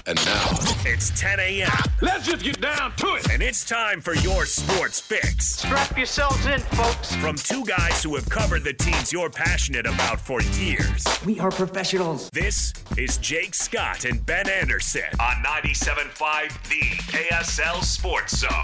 And now, it's 10 a.m. Let's just get down to it. And it's time for your sports fix. Strap yourselves in, folks. From two guys who have covered the teams you're passionate about for years. We are professionals. This is Jake Scott and Ben Anderson on 97.5 The KSL Sports Zone.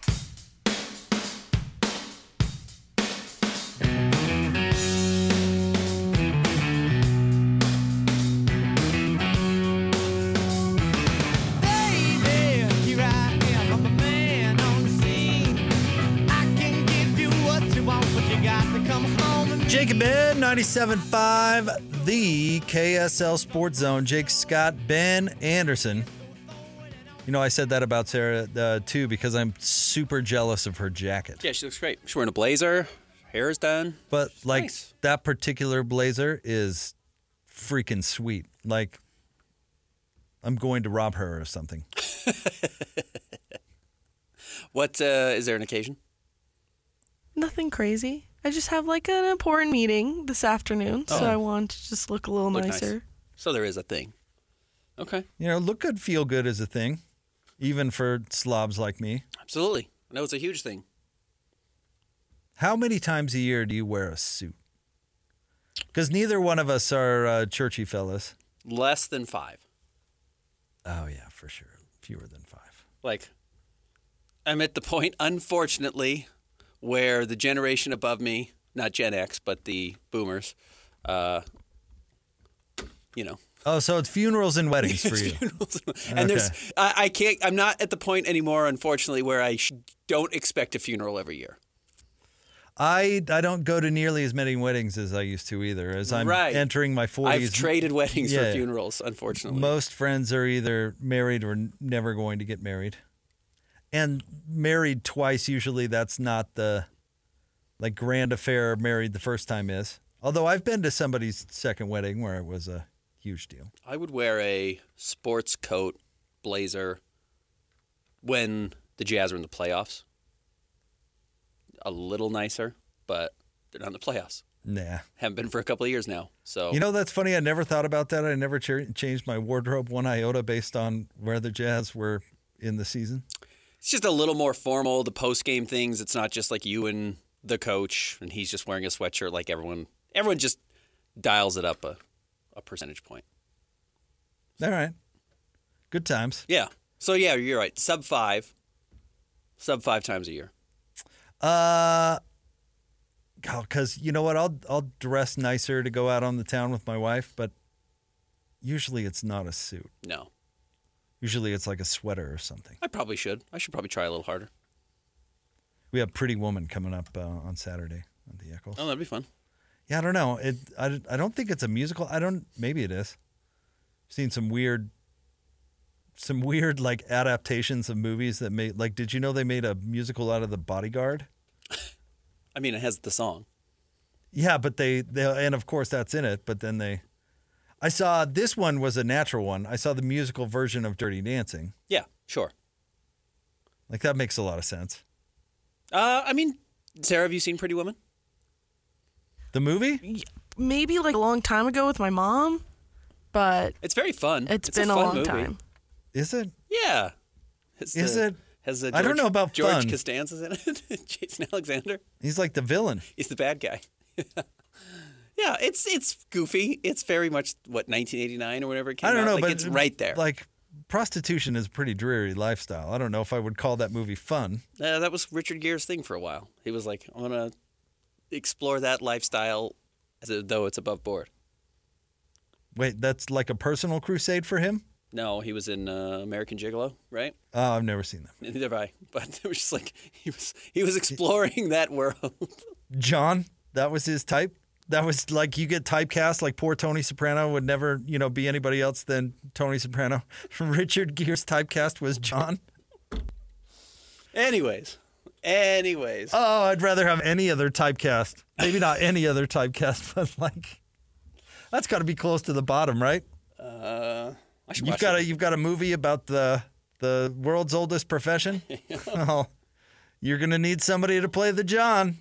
Jake and Ben, 97.5, the KSL Sports Zone. Jake Scott, Ben Anderson. You know, I said that about Sarah, too, because I'm super jealous of her jacket. Yeah, she looks great. She's wearing a blazer. Hair is done. But, like, nice. That particular blazer is freaking sweet. Like, I'm going to rob her or something. What, is there an occasion? Nothing crazy. I just have like an important meeting this afternoon, so I want to just look a little nicer. Nice. So there is a thing. Okay. You know, look good, feel good is a thing, even for slobs like me. Absolutely. I know it's a huge thing. How many times a year do you wear a suit? Because neither one of us are churchy fellas. Less than 5. Oh, yeah, for sure. Fewer than 5. Like, I'm at the point, unfortunately, where the generation above me, not Gen X, but the boomers, you know. Oh, so it's funerals and weddings for you. And I'm not at the point anymore, unfortunately, where I don't expect a funeral every year. I don't go to nearly as many weddings as I used to either, as I'm entering my 40s. I've traded weddings for funerals, unfortunately. Most friends are either married or never going to get married. And married twice, usually that's not the like grand affair married the first time is. Although I've been to somebody's second wedding where it was a huge deal. I would wear a sports coat, blazer, when the Jazz are in the playoffs. A little nicer, but they're not in the playoffs. Nah. Haven't been for a couple of years now. So You know, that's funny. I never thought about that. I never changed my wardrobe one iota based on where the Jazz were in the season. It's just a little more formal, the post-game things. It's not just like you and the coach, and he's just wearing a sweatshirt like everyone. Everyone just dials it up a percentage point. All right. Good times. Yeah. So, yeah, you're right. Sub 5 times a year. Because you know what? I'll dress nicer to go out on the town with my wife, but usually it's not a suit. No. Usually it's like a sweater or something. I probably should. I should probably try a little harder. We have Pretty Woman coming up on Saturday at the Eccles. Oh, that'd be fun. Yeah, I don't know. I don't think it's a musical. Maybe it is. I've seen some weird like adaptations of movies that made like. Did you know they made a musical out of The Bodyguard? I mean, it has the song. Yeah, but they and of course that's in it. But then I saw this one was a natural one. I saw the musical version of Dirty Dancing. Yeah, sure. Like that makes a lot of sense. I mean, Sarah, have you seen Pretty Woman? The movie? Maybe like a long time ago with my mom, but it's very fun. It's been a long movie. time. Is it? Yeah. Is it? Has I don't know about George fun. Costanza's in it. Jason Alexander. He's like the villain. He's the bad guy. Yeah, it's goofy. It's very much, 1989 or whatever it came out? I don't know, like, but it's right there. Like, prostitution is a pretty dreary lifestyle. I don't know if I would call that movie fun. That was Richard Gere's thing for a while. He was like, I want to explore that lifestyle as though it's above board. Wait, that's like a personal crusade for him? No, he was in American Gigolo, right? Oh, I've never seen that. Neither have I. But it was just like, he was exploring that world. John, that was his type? That was like you get typecast like poor Tony Soprano would never, be anybody else than Tony Soprano. Richard Gere's typecast was John. Anyways. Oh, I'd rather have any other typecast. Maybe not any other typecast, but like that's got to be close to the bottom, right? I should watch it. You've got a movie about the world's oldest profession. Oh, you're gonna need somebody to play the John.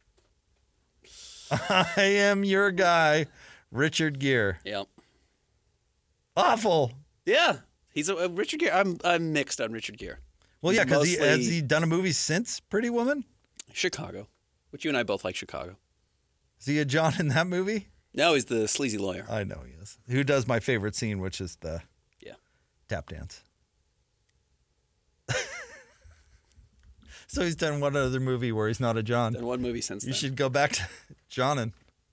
I am your guy, Richard Gere. Yep. Awful. Yeah. He's a Richard Gere. I'm mixed on Richard Gere. Well, yeah, because Mostly has he done a movie since Pretty Woman? Chicago, which you and I both like Chicago. Is he a John in that movie? No, he's the sleazy lawyer. I know he is. Who does my favorite scene, which is the tap dance. So he's done one other movie where he's not a John. Done one movie since then. You should go back to John.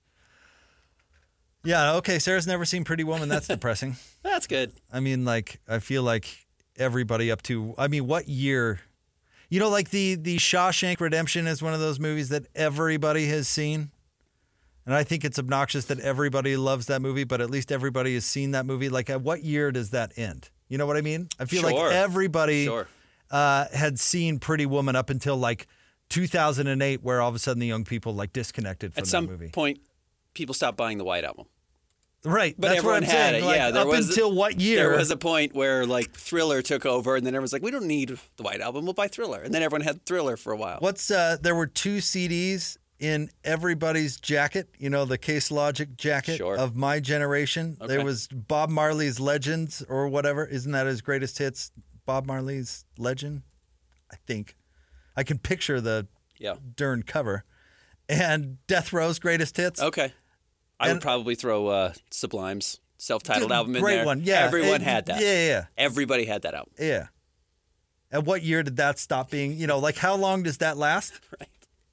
Yeah, okay, Sarah's never seen Pretty Woman. That's depressing. That's good. I mean, like, I feel like everybody up to, I mean, what year? You know, like the Shawshank Redemption is one of those movies that everybody has seen. And I think it's obnoxious that everybody loves that movie, but at least everybody has seen that movie. Like, at what year does that end? You know what I mean? I feel like everybody had seen Pretty Woman up until like 2008, where all of a sudden the young people like disconnected from that movie. At some point, people stopped buying the White Album. Right, but that's everyone what I'm had saying. it. Like, Yeah, up until what year? There was a point where like Thriller took over, and then everyone's like, "We don't need the White Album. We'll buy Thriller." And then everyone had Thriller for a while. There were 2 CDs in everybody's jacket. You know, the Case Logic jacket of my generation. Okay. There was Bob Marley's Legends or whatever. Isn't that his greatest hits? Bob Marley's Legend, I think. I can picture the darn cover. And Death Row's greatest hits. Okay. I would probably throw Sublime's self-titled album in there. Great one, yeah. Everyone had that. Yeah. Everybody had that album. Yeah. At what year did that stop being, you know, like how long does that last? Right.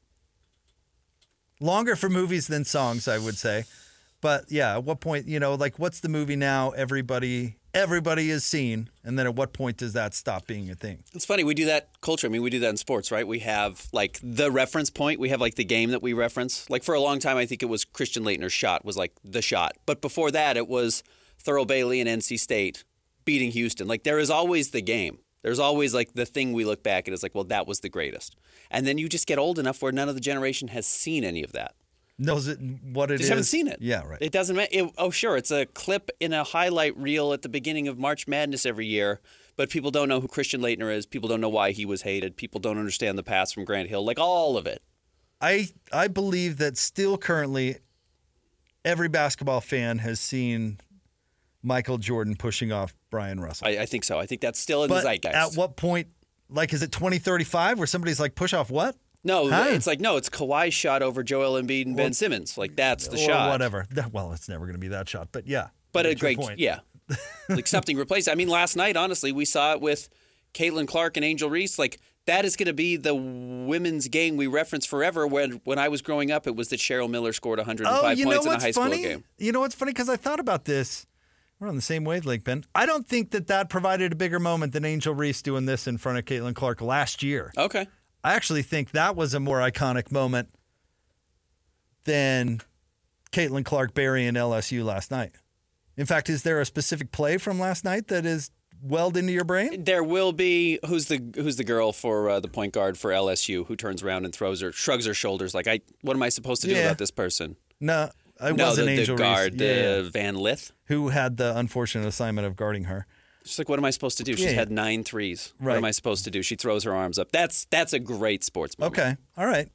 Longer for movies than songs, I would say. But yeah, at what point, you know, like what's the movie now everybody has seen, and then at what point does that stop being a thing? It's funny, we do that culture. I mean, we do that in sports, right? We have like the reference point. We have like the game that we reference. Like for a long time, I think it was Christian Laettner's shot was like the shot. But before that, it was Thurl Bailey and NC State beating Houston. Like there is always the game. There's always like the thing we look back at is like, well, that was the greatest. And then you just get old enough where none of the generation has seen any of that. Knows it what it is. Just haven't seen it. Yeah, right. It doesn't matter. Oh, sure, it's a clip in a highlight reel at the beginning of March Madness every year, but people don't know who Christian Laettner is. People don't know why he was hated. People don't understand the pass from Grant Hill. Like all of it. I believe that still currently every basketball fan has seen Michael Jordan pushing off Brian Russell. I think so. I think that's still in the zeitgeist. At what point, like, is it 2035 where somebody's like, push off what? No, it's Kawhi's shot over Joel Embiid and Ben Simmons. Like, that's the shot. Or whatever. Well, it's never going to be that shot, but yeah. But a great point. Yeah. Like, something replaced. I mean, last night, honestly, we saw it with Caitlin Clark and Angel Reese. Like, that is going to be the women's game we reference forever. When I was growing up, it was that Cheryl Miller scored 105 points in a high school game. You know what's funny? Because I thought about this. We're on the same wavelength, Ben. I don't think that provided a bigger moment than Angel Reese doing this in front of Caitlin Clark last year. Okay. I actually think that was a more iconic moment than Caitlin Clark burying LSU last night. In fact, is there a specific play from last night that is welled into your brain? There will be. Who's the girl for the point guard for LSU who turns around and shrugs her shoulders like, what am I supposed to do about this person? No, it wasn't Angel the guard, Reese. Van Lith, who had the unfortunate assignment of guarding her. She's like, what am I supposed to do? She's had 9 threes. Right. What am I supposed to do? She throws her arms up. That's a great sports moment. Okay. All right.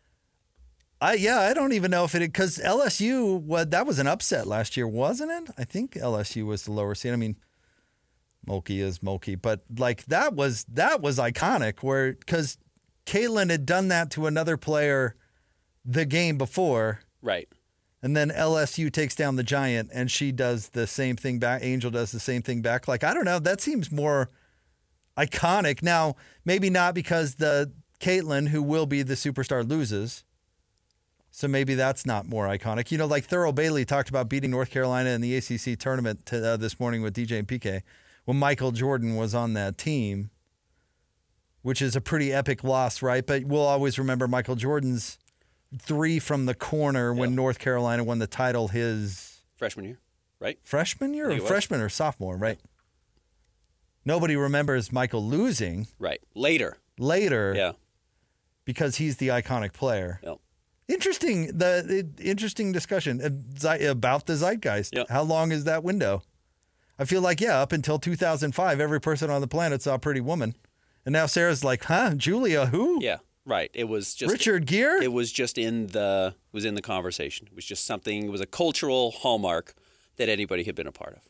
I don't even know if it, because LSU, that was an upset last year, wasn't it? I think LSU was the lower seed. I mean, Mulkey is Mulkey, but like that was iconic because Caitlin had done that to another player the game before. Right. And then LSU takes down the Giant, and she does the same thing back. Angel does the same thing back. Like, I don't know. That seems more iconic. Now, maybe not because the Caitlin, who will be the superstar, loses. So maybe that's not more iconic. You know, like Thurl Bailey talked about beating North Carolina in the ACC tournament this morning with DJ and PK when Michael Jordan was on that team, which is a pretty epic loss, right? But we'll always remember Michael Jordan's 3 from the corner when North Carolina won the title his freshman year, right? Freshman year or freshman or sophomore, right? Nobody remembers Michael losing. Right. Later. Yeah. Because he's the iconic player. Yep. Interesting discussion about the zeitgeist. Yep. How long is that window? I feel like, up until 2005, every person on the planet saw Pretty Woman. And now Sarah's like, Julia who? Yeah. Right. It was just Richard Gere? It was just in the conversation. It was just something, it was a cultural hallmark that anybody had been a part of.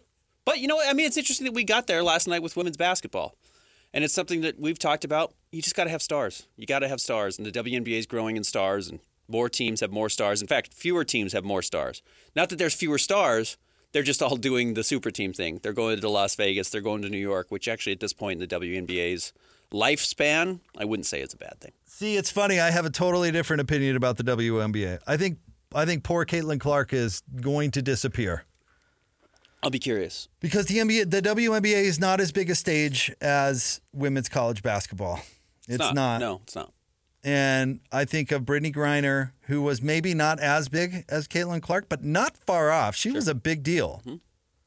But, I mean, it's interesting that we got there last night with women's basketball. And it's something that we've talked about. You just got to have stars. You got to have stars. And the WNBA is growing in stars, and more teams have more stars. In fact, fewer teams have more stars. Not that there's fewer stars. They're just all doing the super team thing. They're going to Las Vegas. They're going to New York, which actually at this point in the WNBA's lifespan, I wouldn't say it's a bad thing. See, it's funny. I have a totally different opinion about the WNBA. I think poor Caitlin Clark is going to disappear. I'll be curious. Because the WNBA is not as big a stage as women's college basketball. It's not. No, it's not. And I think of Brittany Griner, who was maybe not as big as Caitlin Clark, but not far off. She was a big deal. Mm-hmm.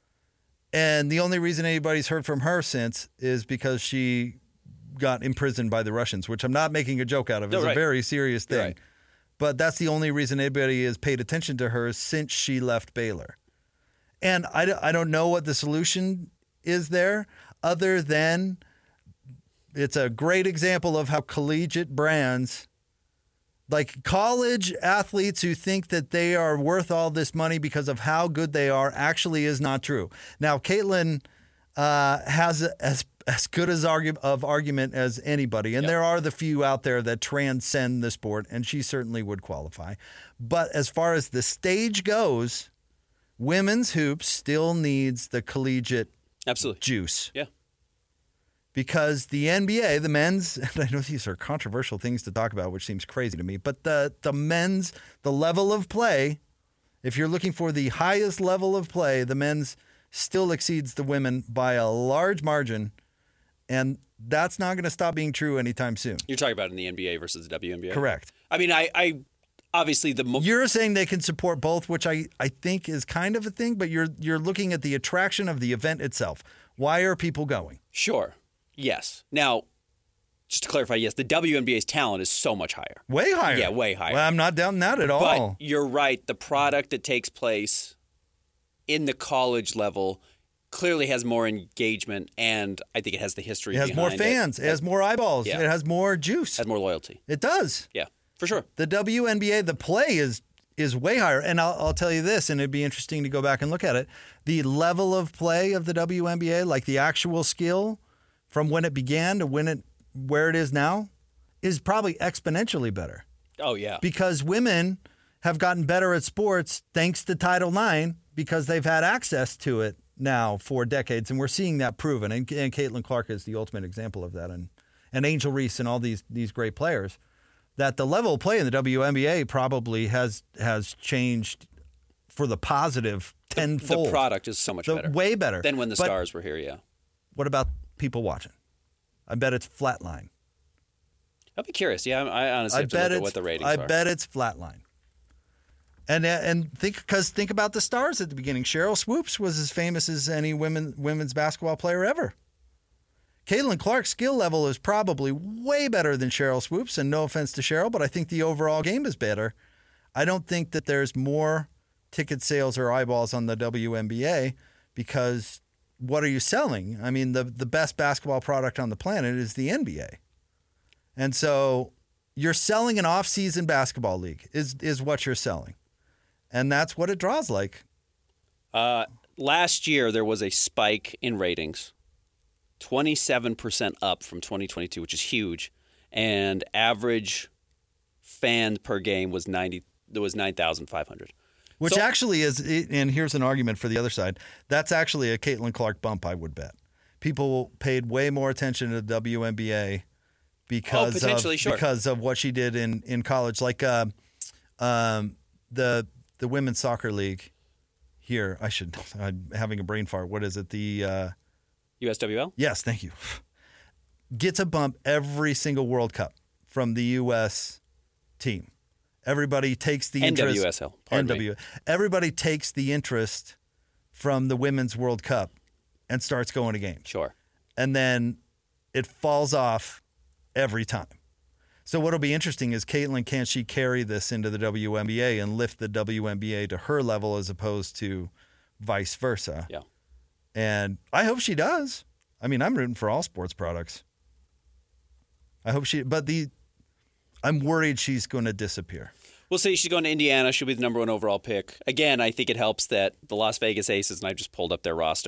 And the only reason anybody's heard from her since is because she got imprisoned by the Russians, which I'm not making a joke out of. It's a very serious thing. Right. But that's the only reason anybody has paid attention to her since she left Baylor. And I don't know what the solution is there other than it's a great example of how collegiate brands, like college athletes who think that they are worth all this money because of how good they are, actually is not true. Now, Caitlin has as good as argument as anybody, and there are the few out there that transcend the sport, and she certainly would qualify. But as far as the stage goes, women's hoops still needs the collegiate juice. Yeah. Because the NBA, the men's, and I know these are controversial things to talk about, which seems crazy to me, but the men's, the level of play, if you're looking for the highest level of play, the men's still exceeds the women by a large margin, and that's not going to stop being true anytime soon. You're talking about in the NBA versus the WNBA? Correct. I mean, I obviously you're saying they can support both, which I think is kind of a thing, but you're looking at the attraction of the event itself. Why are people going? Sure. Yes. Now, just to clarify, yes, the WNBA's talent is so much higher. Way higher. Yeah, way higher. Well, I'm not doubting that at all. But you're right. The product that takes place in the college level clearly has more engagement, and I think it has the history behind it. It has more fans. It has more eyeballs. Yeah. It has more juice. It has more loyalty. It does. Yeah, for sure. The WNBA, the play is way higher. And I'll tell you this, and it'd be interesting to go back and look at it. The level of play of the WNBA, like the actual skill from when it began to where it is now, is probably exponentially better. Oh, yeah. Because women have gotten better at sports thanks to Title IX because they've had access to it now for decades, and we're seeing that proven. And Caitlin Clark is the ultimate example of that, and Angel Reese and all these great players. That the level of play in the WNBA probably has changed for the positive tenfold. The product is so much better. Way better. Than when the stars were here, yeah. What about people watching? I bet it's flatline. I'll be curious. Yeah, I honestly have to look at what the ratings are. I bet it's flatline. And think about the stars at the beginning. Cheryl Swoops was as famous as any women's basketball player ever. Caitlin Clark's skill level is probably way better than Cheryl Swoops, and no offense to Cheryl, but I think the overall game is better. I don't think that there's more ticket sales or eyeballs on the WNBA because what are you selling? I mean, the best basketball product on the planet is the NBA. And so you're selling an off-season basketball league is what you're selling. And that's what it draws like. Last year, there was a spike in ratings, 27% up from 2022, which is huge. And average fan per game was 9,500. Which actually is, and here's an argument for the other side, that's actually a Caitlin Clark bump, I would bet. People paid way more attention to the WNBA because of what she did in college. Like the Women's Soccer League here. I'm having a brain fart. What is it? The USWL? Yes, thank you. Gets a bump every single World Cup from the U.S. team. Everybody takes the interest. NWSL. Everybody takes the interest from the Women's World Cup and starts going to games. Sure. And then it falls off every time. So what'll be interesting is Caitlin, can she carry this into the WNBA and lift the WNBA to her level as opposed to vice versa? Yeah. And I hope she does. I mean, I'm rooting for all sports products. I hope I'm worried she's going to disappear. We'll see. She's going to Indiana. She'll be the number 1 overall pick. Again, I think it helps that the Las Vegas Aces, and I just pulled up their roster,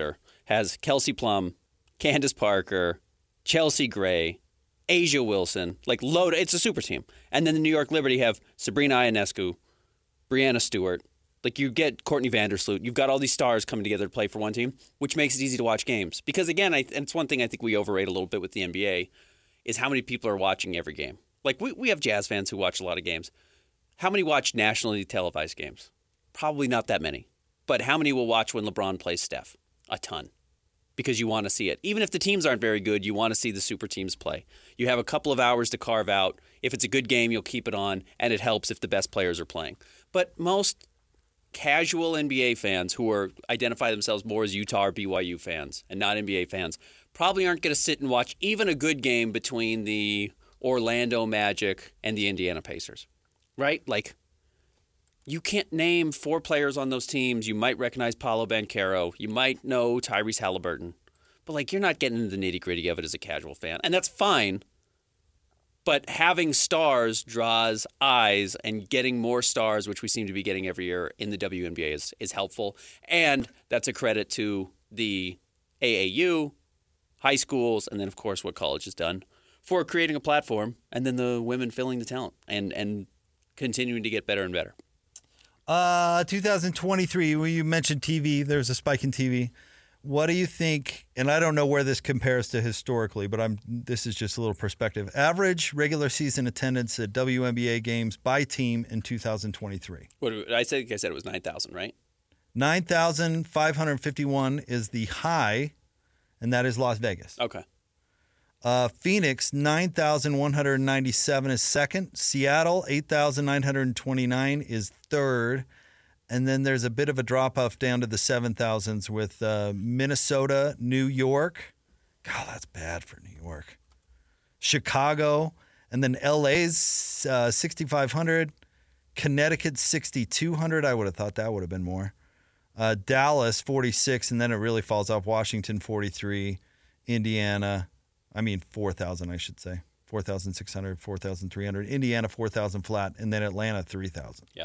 has Kelsey Plum, Candace Parker, Chelsea Gray, Asia Wilson, like load. It's a super team. And then the New York Liberty have Sabrina Ionescu, Brianna Stewart. Like you get Courtney Vandersloot. You've got all these stars coming together to play for one team, which makes it easy to watch games. Because again, and it's one thing I think we overrate a little bit with the NBA, is how many people are watching every game. Like we have Jazz fans who watch a lot of games. How many watch nationally televised games? Probably not that many. But how many will watch when LeBron plays Steph? A ton. Because you want to see it. Even if the teams aren't very good, you want to see the super teams play. You have a couple of hours to carve out. If it's a good game, you'll keep it on, and it helps if the best players are playing. But most casual NBA fans who identify themselves more as Utah or BYU fans and not NBA fans probably aren't going to sit and watch even a good game between the Orlando Magic and the Indiana Pacers, right? Like, you can't name 4 players on those teams. You might recognize Paolo Banchero. You might know Tyrese Halliburton. But, like, you're not getting into the nitty-gritty of it as a casual fan. And that's fine. But having stars draws eyes, and getting more stars, which we seem to be getting every year in the WNBA, is helpful. And that's a credit to the AAU, high schools, and then, of course, what college has done for creating a platform, and then the women filling the talent and continuing to get better and better. 2023, you mentioned TV. There's a spike in TV. What do you think, and I don't know where this compares to historically, but this is just a little perspective. Average regular season attendance at WNBA games by team in 2023. I said it was 9,000, right? 9,551 is the high, and that is Las Vegas. Okay. Phoenix, 9,197 is second. Seattle, 8,929 is third. And then there's a bit of a drop-off down to the 7,000s with Minnesota, New York. God, that's bad for New York. Chicago. And then LA's 6,500. Connecticut, 6,200. I would have thought that would have been more. Dallas, 46. And then it really falls off. Washington, 43. Indiana, 4,000, I should say. 4,600, 4,300. Indiana, 4,000 flat. And then Atlanta, 3,000. Yeah.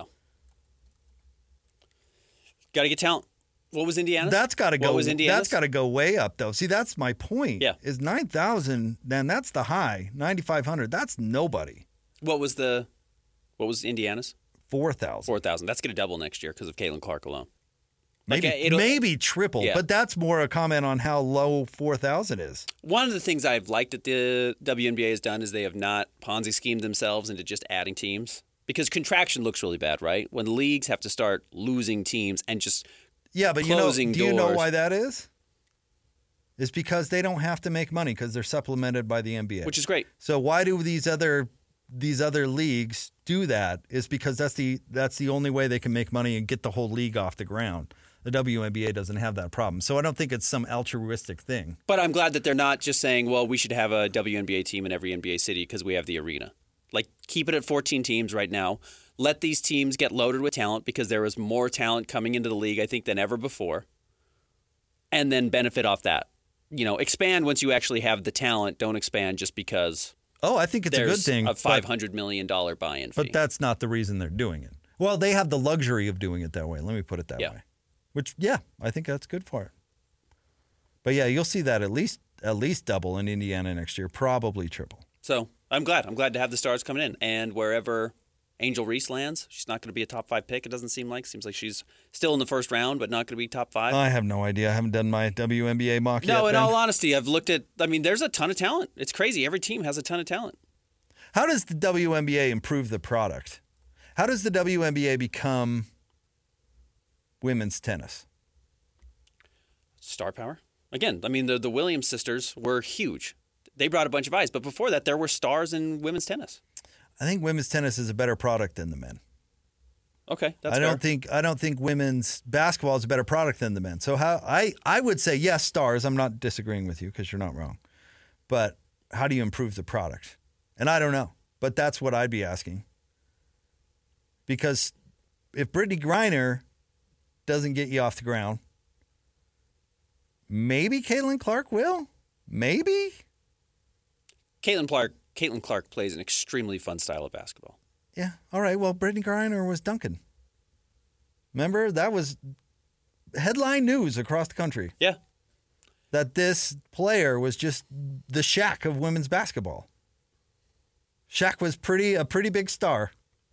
Got to get talent. What was Indiana's? That's got to go. What was Indiana's? That's got to go way up, though. See, that's my point. Yeah. Is 9,000, then that's the high. 9,500, that's nobody. What was Indiana's? 4,000. 4,000. That's going to double next year because of Caitlin Clark alone. Maybe triple, yeah. But that's more a comment on how low 4,000 is. One of the things I've liked that the WNBA has done is they have not Ponzi schemed themselves into just adding teams. Because contraction looks really bad, right? When leagues have to start losing teams and just closing do you know why that is? It's because they don't have to make money because they're supplemented by the NBA. Which is great. So why do these other leagues do that? Is because that's the only way they can make money and get the whole league off the ground. The WNBA doesn't have that problem. So I don't think it's some altruistic thing. But I'm glad that they're not just saying, well, we should have a WNBA team in every NBA city because we have the arena. Like, keep it at 14 teams right now. Let these teams get loaded with talent because there is more talent coming into the league, I think, than ever before. And then benefit off that. Expand once you actually have the talent. Don't expand just because I think it's a good thing. A $500 million buy-in fee. But that's not the reason they're doing it. Well, they have the luxury of doing it that way. Let me put it that way. Which, I think that's good for it. But, you'll see that at least double in Indiana next year, probably triple. So I'm glad. I'm glad to have the stars coming in. And wherever Angel Reese lands, she's not going to be a top 5 pick, it doesn't seem like. Seems like she's still in the first round, but not going to be top 5. I have no idea. I haven't done my WNBA mock yet. No, in all honesty, I've looked at, there's a ton of talent. It's crazy. Every team has a ton of talent. How does the WNBA improve the product? How does the WNBA become women's tennis? Star power. Again, the Williams sisters were huge. They brought a bunch of eyes, but before that, there were stars in women's tennis. I think women's tennis is a better product than the men. Okay, that's fair. I don't think women's basketball is a better product than the men. So I would say yes, stars. I'm not disagreeing with you because you're not wrong. But how do you improve the product? And I don't know, but that's what I'd be asking. Because if Brittany Griner doesn't get you off the ground, maybe Caitlin Clark will. Maybe. Caitlin Clark plays an extremely fun style of basketball. Yeah. All right. Well, Brittany Griner was dunking. Remember? That was headline news across the country. Yeah. that this player was just the Shaq of women's basketball. Shaq was a pretty big star.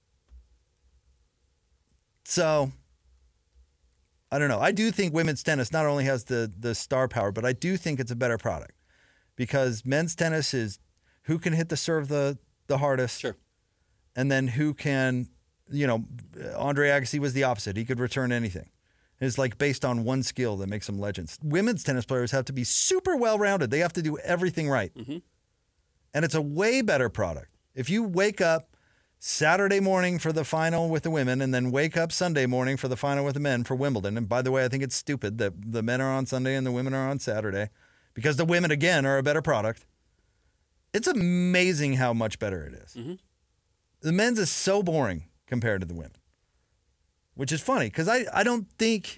So, I don't know. I do think women's tennis not only has the star power, but I do think it's a better product. Because men's tennis is who can hit the serve the hardest. Sure. And then who can, Andre Agassi was the opposite. He could return anything. It's like based on one skill that makes them legends. Women's tennis players have to be super well-rounded. They have to do everything right. Mm-hmm. And it's a way better product. If you wake up Saturday morning for the final with the women and then wake up Sunday morning for the final with the men for Wimbledon, and by the way, I think it's stupid that the men are on Sunday and the women are on Saturday because the women, again, are a better product. It's amazing how much better it is. Mm-hmm. The men's is so boring compared to the women, which is funny because I don't think,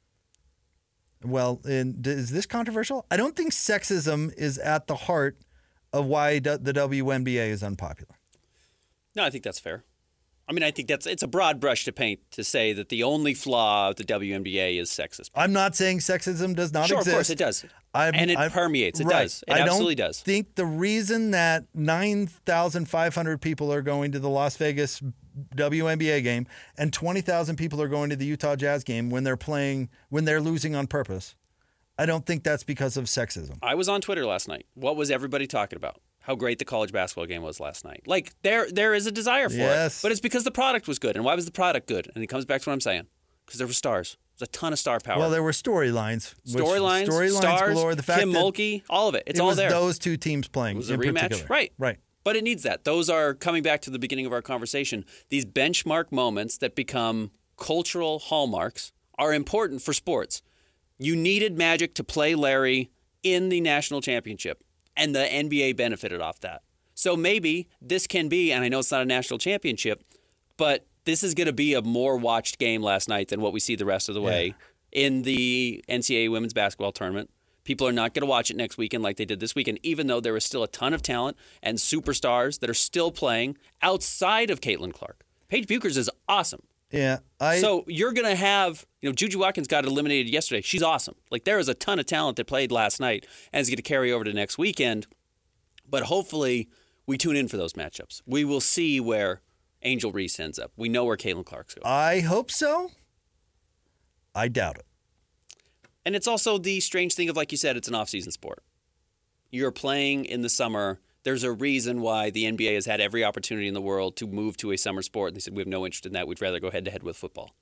is this controversial? I don't think sexism is at the heart of why the WNBA is unpopular. No, I think that's fair. I mean, I think it's a broad brush to paint to say that the only flaw of the WNBA is sexism. I'm not saying sexism does not exist. Sure, of course it does. And it permeates. It does. It absolutely does. I think the reason that 9,500 people are going to the Las Vegas WNBA game and 20,000 people are going to the Utah Jazz game when they're losing on purpose, I don't think that's because of sexism. I was on Twitter last night. What was everybody talking about? How great the college basketball game was last night. Like, there is a desire for it. But it's because the product was good. And why was the product good? And it comes back to what I'm saying. Because there were stars. There's a ton of star power. Well, there were storylines. Stars, galore. The fact Kim Mulkey, all of it. It's all there. It was those two teams playing. It was a rematch. Particular. Right. But it needs that. Those are, coming back to the beginning of our conversation, these benchmark moments that become cultural hallmarks are important for sports. You needed Magic to play Larry in the national championship, and the NBA benefited off that. So maybe this can be, and I know it's not a national championship, but this is going to be a more watched game last night than what we see the rest of the way in the NCAA women's basketball tournament. People are not going to watch it next weekend like they did this weekend, even though there is still a ton of talent and superstars that are still playing outside of Caitlin Clark. Paige Buchers is awesome. Yeah. So you're going to have, Juju Watkins got eliminated yesterday. She's awesome. Like, there is a ton of talent that played last night and is going to carry over to next weekend. But hopefully we tune in for those matchups. We will see where Angel Reese ends up. We know where Caitlin Clark's going. I hope so. I doubt it. And it's also the strange thing of, like you said, it's an off-season sport. You're playing in the summer. There's a reason why the NBA has had every opportunity in the world to move to a summer sport. And they said, we have no interest in that. We'd rather go head-to-head with football.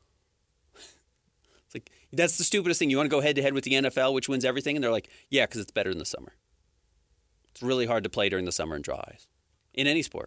It's like, that's the stupidest thing. You want to go head-to-head with the NFL, which wins everything? And they're like, yeah, because it's better in the summer. It's really hard to play during the summer and draw eyes. In any sport.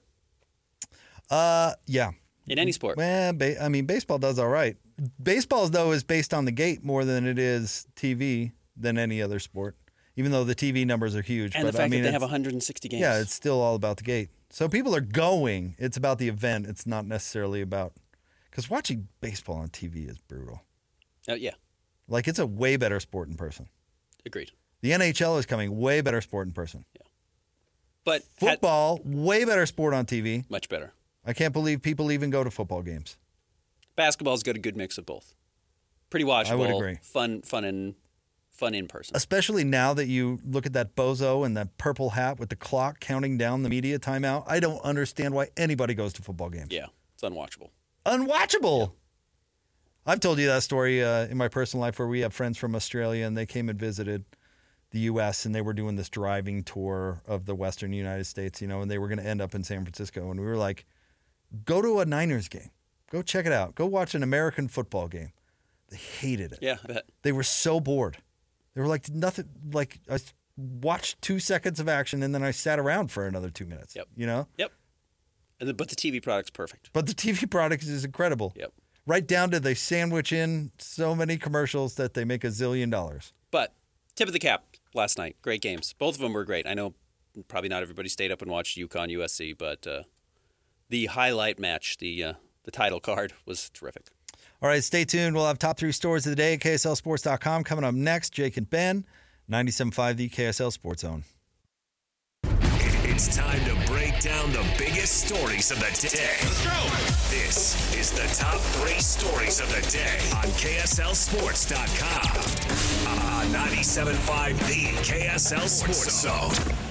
Yeah. In any sport. Well, baseball does all right. Baseball, though, is based on the gate more than it is TV than any other sport. Even though the TV numbers are huge. And the fact that they have 160 games. Yeah, it's still all about the gate. So people are going. It's about the event. It's not necessarily about... Because watching baseball on TV is brutal. Yeah. Like, it's a way better sport in person. Agreed. The NHL is coming. Way better sport in person. Yeah. But football, way better sport on TV. Much better. I can't believe people even go to football games. Basketball's got a good mix of both. Pretty watchable. I would agree. Fun in person. Especially now that you look at that bozo and that purple hat with the clock counting down the media timeout. I don't understand why anybody goes to football games. Yeah, it's unwatchable. Unwatchable! Yeah. I've told you that story in my personal life where we have friends from Australia and they came and visited the U.S. and they were doing this driving tour of the western United States, and they were going to end up in San Francisco. And we were like, go to a Niners game. Go check it out. Go watch an American football game. They hated it. Yeah, I bet. They were so bored. They were like, nothing, like I watched 2 seconds of action and then I sat around for another 2 minutes. Yep. Yep. But the TV product's perfect. But the TV product is incredible. Yep. Right down to they sandwich in so many commercials that they make $1 zillion. But tip of the cap last night. Great games. Both of them were great. I know probably not everybody stayed up and watched UConn USC, but the highlight match, the title card, was terrific. All right, stay tuned. We'll have top 3 stories of the day at KSLSports.com. Coming up next, Jake and Ben, 97.5 the KSL Sports Zone. It's time to break down the biggest stories of the day. Let's go. This is the top 3 stories of the day on KSLSports.com. On 97.5, the KSL Sports Zone.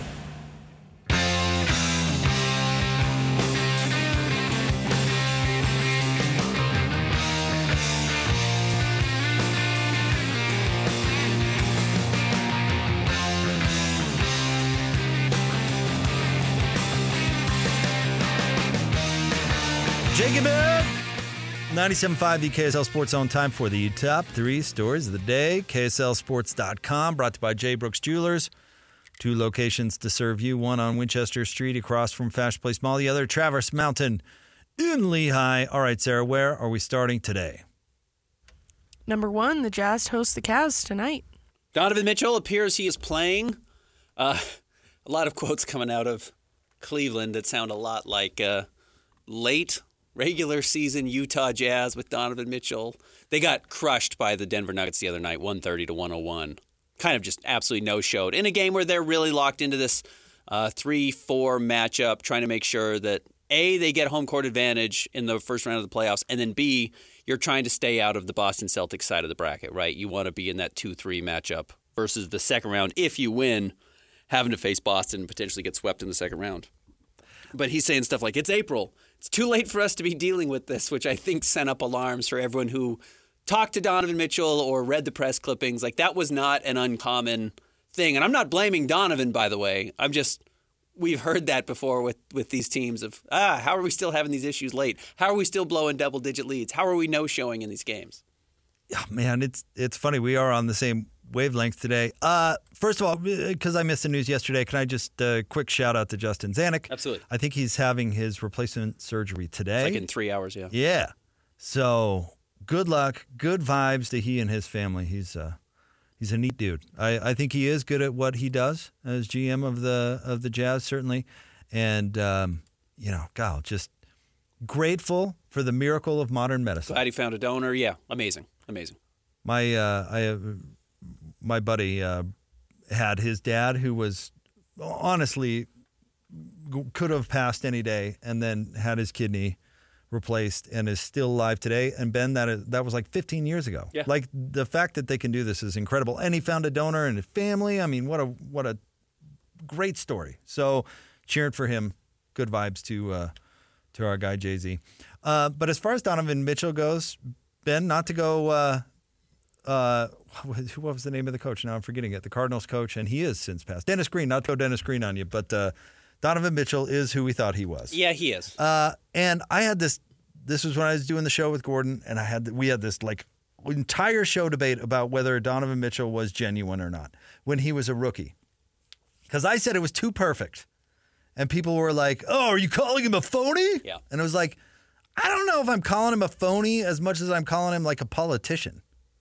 Jacob, 97.5, the KSL Sports Zone. Time for the top 3 stories of the day. KSLSports.com, brought to you by J. Brooks Jewelers. 2 locations to serve you. One on Winchester Street across from Fashion Place Mall. The other, Traverse Mountain in Lehigh. All right, Sarah, where are we starting today? Number 1, the Jazz host the Cavs tonight. Donovan Mitchell appears he is playing. A lot of quotes coming out of Cleveland that sound a lot like late regular season Utah Jazz with Donovan Mitchell. They got crushed by the Denver Nuggets the other night, 130-101. Kind of just absolutely no-showed. In a game where they're really locked into this 3-4 matchup, trying to make sure that, A, they get home court advantage in the first round of the playoffs, and then, B, you're trying to stay out of the Boston Celtics side of the bracket, right? You want to be in that 2-3 matchup versus the second round, if you win, having to face Boston and potentially get swept in the second round. But he's saying stuff like, it's April. It's too late for us to be dealing with this, which I think sent up alarms for everyone who talked to Donovan Mitchell or read the press clippings. Like, that was not an uncommon thing. And I'm not blaming Donovan, by the way. We've heard that before with these teams of, how are we still having these issues late? How are we still blowing double-digit leads? How are we no-showing in these games? Yeah, man, it's funny. We are on the same wavelength today. First of all, because I missed the news yesterday, can I just quick shout out to Justin Zanuck? Absolutely. I think he's having his replacement surgery today. It's like in 3 hours, yeah. Yeah. So good luck, good vibes to he and his family. He's a neat dude. I think he is good at what he does as GM of the Jazz, certainly. And God, just grateful for the miracle of modern medicine. Glad he found a donor. Yeah, amazing. My buddy had his dad, who was honestly could have passed any day, and then had his kidney replaced and is still alive today. And Ben, that was like 15 years ago. Yeah. Like, the fact that they can do this is incredible. And he found a donor and his family. I mean, what a great story. So cheering for him. Good vibes to our guy Jay-Z. But as far as Donovan Mitchell goes, Ben, not to go. What was the name of the coach? Now I'm forgetting it. The Cardinals coach, and he is since passed. Dennis Green. Not to go Dennis Green on you, but Donovan Mitchell is who we thought he was. Yeah, he is. And I had this. This was when I was doing the show with Gordon, and we had this like entire show debate about whether Donovan Mitchell was genuine or not when he was a rookie, because I said it was too perfect, and people were like, "Oh, are you calling him a phony?" Yeah. And it was like, I don't know if I'm calling him a phony as much as I'm calling him like a politician.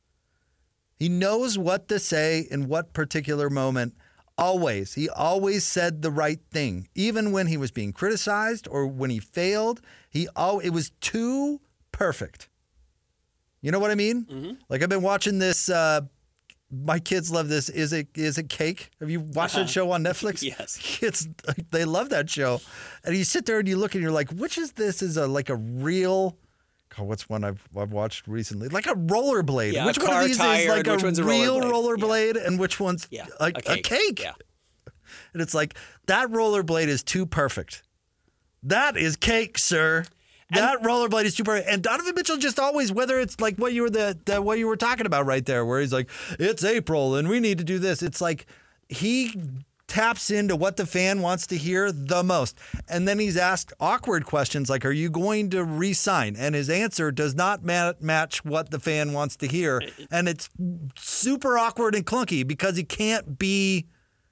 He knows what to say in what particular moment. Always. He always said the right thing. Even when he was being criticized or when he failed, it was too perfect. You know what I mean? Mm-hmm. Like, I've been watching this. My kids love this. Is it Cake? Have you watched that show on Netflix? Yes. Kids, they love that show. And you sit there and you look and you're like, which is this? Is like a real... God, what's one I've watched recently? Like a rollerblade. Yeah, which a one car of these tire, is like which one's a a real rollerblade? rollerblade, and which one's a cake? Yeah. And it's like, that rollerblade is too perfect. That is cake, sir. That rollerblade is too perfect. And Donovan Mitchell just always, whether it's like what you were talking about right there, where he's like, it's April and we need to do this. It's like he taps into what the fan wants to hear the most. And then he's asked awkward questions like, are you going to re-sign? And his answer does not match what the fan wants to hear. And it's super awkward and clunky because he can't be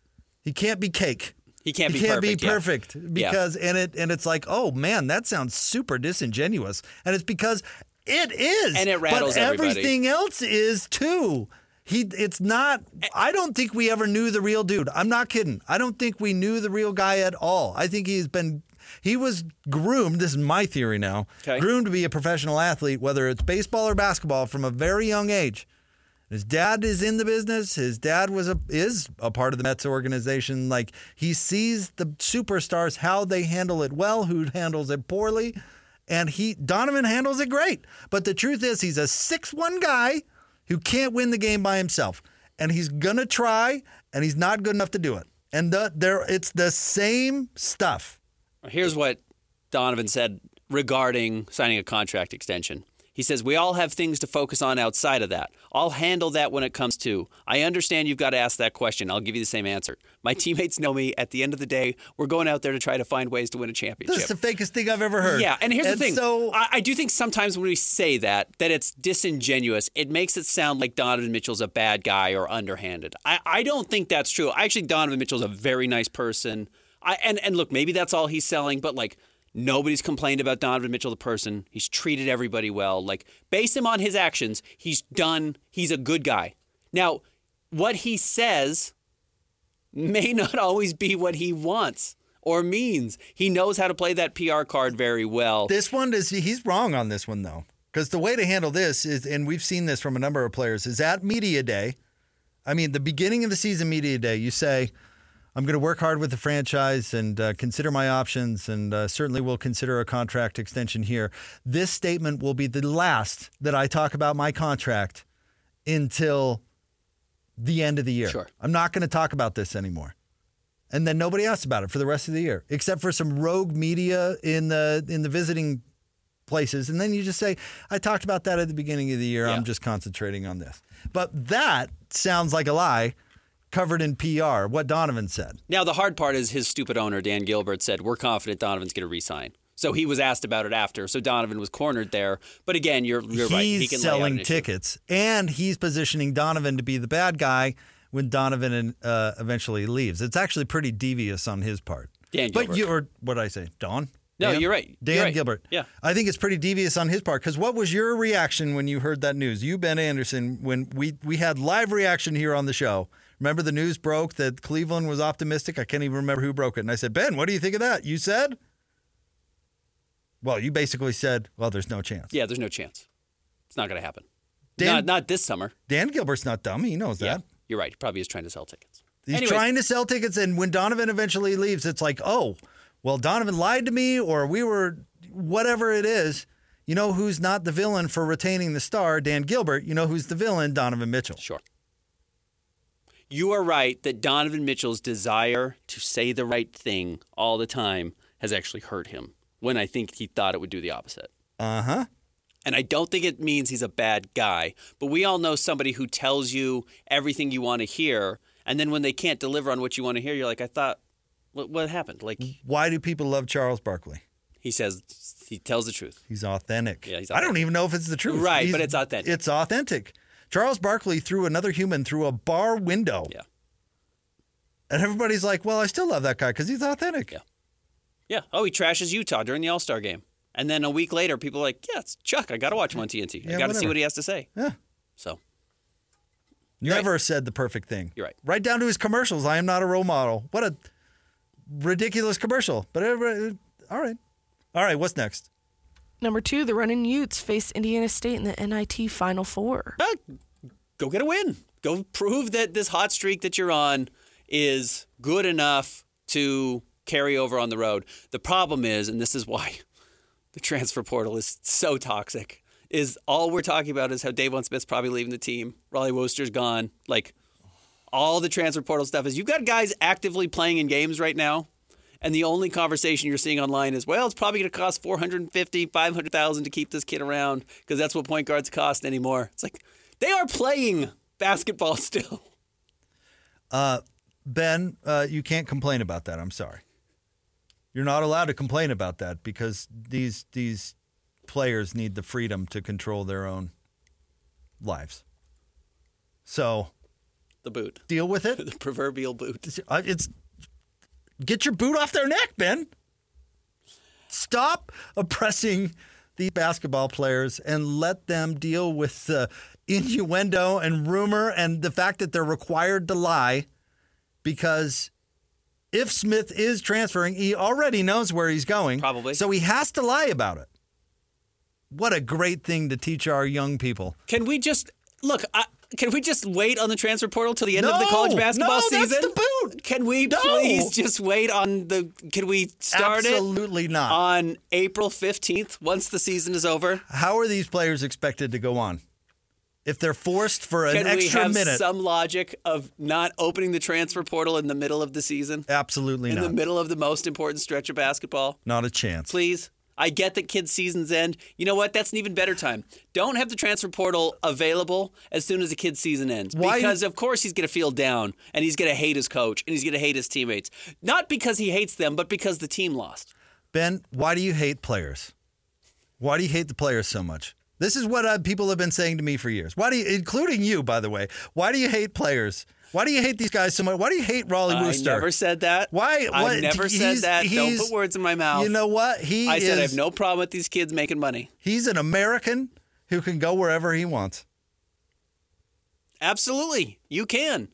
cake. He can't be perfect because and it's like, oh man, that sounds super disingenuous. And it's because it is. And it rattles everybody. Everything else is too. It's not. I don't think we ever knew the real dude. I'm not kidding. I don't think we knew the real guy at all. I think he was groomed. This is my theory now. Okay. Groomed to be a professional athlete, whether it's baseball or basketball, from a very young age. His dad is in the business. His dad is a part of the Mets organization. Like, he sees the superstars, how they handle it well, who handles it poorly, and Donovan handles it great. But the truth is, he's a 6'1" guy who can't win the game by himself, and he's gonna try, and he's not good enough to do it. And it's the same stuff. Here's what Donovan said regarding signing a contract extension. He says, we all have things to focus on outside of that. I'll handle that when it comes to. I understand you've got to ask that question. I'll give you the same answer. My teammates know me. At the end of the day, we're going out there to try to find ways to win a championship. That's the fakest thing I've ever heard. Yeah, and here's the thing. So, I do think sometimes when we say that it's disingenuous. It makes it sound like Donovan Mitchell's a bad guy or underhanded. I don't think that's true. Actually, Donovan Mitchell's a very nice person. And look, maybe that's all he's selling, but like, nobody's complained about Donovan Mitchell, the person. He's treated everybody well. Like, base him on his actions. He's a good guy. Now, what he says may not always be what he wants or means. He knows how to play that PR card very well. He's wrong on this one, though. Because the way to handle this is, and we've seen this from a number of players, is at media day. I mean, the beginning of the season media day, you say, I'm going to work hard with the franchise and consider my options, and certainly will consider a contract extension here. This statement will be the last that I talk about my contract until the end of the year. Sure. I'm not going to talk about this anymore. And then nobody asks about it for the rest of the year, except for some rogue media in the visiting places. And then you just say, I talked about that at the beginning of the year. Yeah. I'm just concentrating on this. But that sounds like a lie covered in PR, what Donovan said. Now, the hard part is his stupid owner, Dan Gilbert, said, we're confident Donovan's going to re-sign. So he was asked about it after. So Donovan was cornered there. But again, you're right. He's selling tickets, and he's positioning Donovan to be the bad guy when Donovan eventually leaves. It's actually pretty devious on his part. Dan Gilbert. What did I say? Don? No, Dan? You're right. Dan you're right. Gilbert. Yeah. I think it's pretty devious on his part, because what was your reaction when you heard that news? You, Ben Anderson, when we had live reaction here on the show. Remember the news broke that Cleveland was optimistic? I can't even remember who broke it. And I said, Ben, what do you think of that? You said? Well, you basically said, well, there's no chance. Yeah, there's no chance. It's not going to happen. Dan, not this summer. Dan Gilbert's not dumb. He knows that. Yeah, you're right. He probably is trying to sell tickets. He's trying to sell tickets, and when Donovan eventually leaves, it's like, oh, well, Donovan lied to me, or we were, whatever it is. You know who's not the villain for retaining the star? Dan Gilbert. You know who's the villain? Donovan Mitchell. Sure. You are right that Donovan Mitchell's desire to say the right thing all the time has actually hurt him, when I think he thought it would do the opposite. Uh-huh. And I don't think it means he's a bad guy, but we all know somebody who tells you everything you want to hear, and then when they can't deliver on what you want to hear, you're like, I thought, what happened? Like, why do people love Charles Barkley? He tells the truth. He's authentic. Yeah, he's authentic. I don't even know if it's the truth. Right, but it's authentic. It's authentic. Charles Barkley threw another human through a bar window. Yeah. And everybody's like, well, I still love that guy because he's authentic. Yeah. Yeah. Oh, he trashes Utah during the All-Star game. And then a week later, people are like, yeah, it's Chuck. I got to watch him on TNT. I got to see what he has to say. Yeah. So. Never said the perfect thing. You're right. Right down to his commercials. I am not a role model. What a ridiculous commercial. But everybody, all right. All right, what's next? Number 2, the Runnin' Utes face Indiana State in the NIT Final Four. Go get a win. Go prove that this hot streak that you're on is good enough to carry over on the road. The problem is, and this is why the transfer portal is so toxic, is all we're talking about is how Davon Smith's probably leaving the team. Raleigh Worcester's gone. Like, all the transfer portal stuff is you've got guys actively playing in games right now. And the only conversation you're seeing online is, well, it's probably going to cost $450,000, $500,000 to keep this kid around because that's what point guards cost anymore. It's like, they are playing basketball still. Ben, you can't complain about that. I'm sorry. You're not allowed to complain about that because these players need the freedom to control their own lives. So, the boot. Deal with it. The proverbial boot. Get your boot off their neck, Ben. Stop oppressing these basketball players and let them deal with the innuendo and rumor and the fact that they're required to lie, because if Smith is transferring, he already knows where he's going. Probably. So he has to lie about it. What a great thing to teach our young people. Can we just Look, can we just wait on the transfer portal till the end of the college basketball season? No, that's the boot. Can we please just wait on the? Can we start Absolutely not. On April 15th once the season is over? How are these players expected to go on? If they're forced for an extra Can we have minute. some logic of not opening the transfer portal in the middle of the season? Absolutely not. In the middle of the most important stretch of basketball? Not a chance. Please? I get that kids' seasons end. You know what? That's an even better time. Don't have the transfer portal available as soon as a kid's season ends. Why? Because, of course, he's going to feel down, and he's going to hate his coach, and he's going to hate his teammates. Not because he hates them, but because the team lost. Ben, why do you hate players? Why do you hate the players so much? This is what people have been saying to me for years. Why do you, including you, by the way, why do you hate players? Why do you hate these guys so much? Why do you hate Raleigh Wooster? I never said that. Why? I never said that. Don't put words in my mouth. You know what? I said I have no problem with these kids making money. He's an American who can go wherever he wants. Absolutely. You can.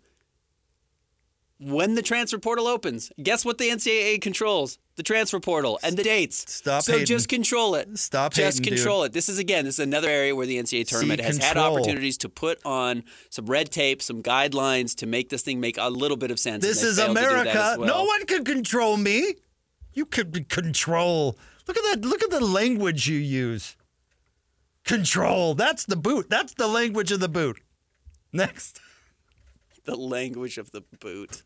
When the transfer portal opens, guess what the NCAA controls? The transfer portal and the dates. Stop So hating. just control it. Stop Just hating, control dude. it. This is another area where the NCAA tournament has had control. opportunities to put on some red tape, some guidelines to make this thing make a little bit of sense. This and is they failed to do that America. as well. No one can control me. You could control. Look at that. Look at the language you use. Control. That's the boot. That's the language of the boot. Next. The language of the boot.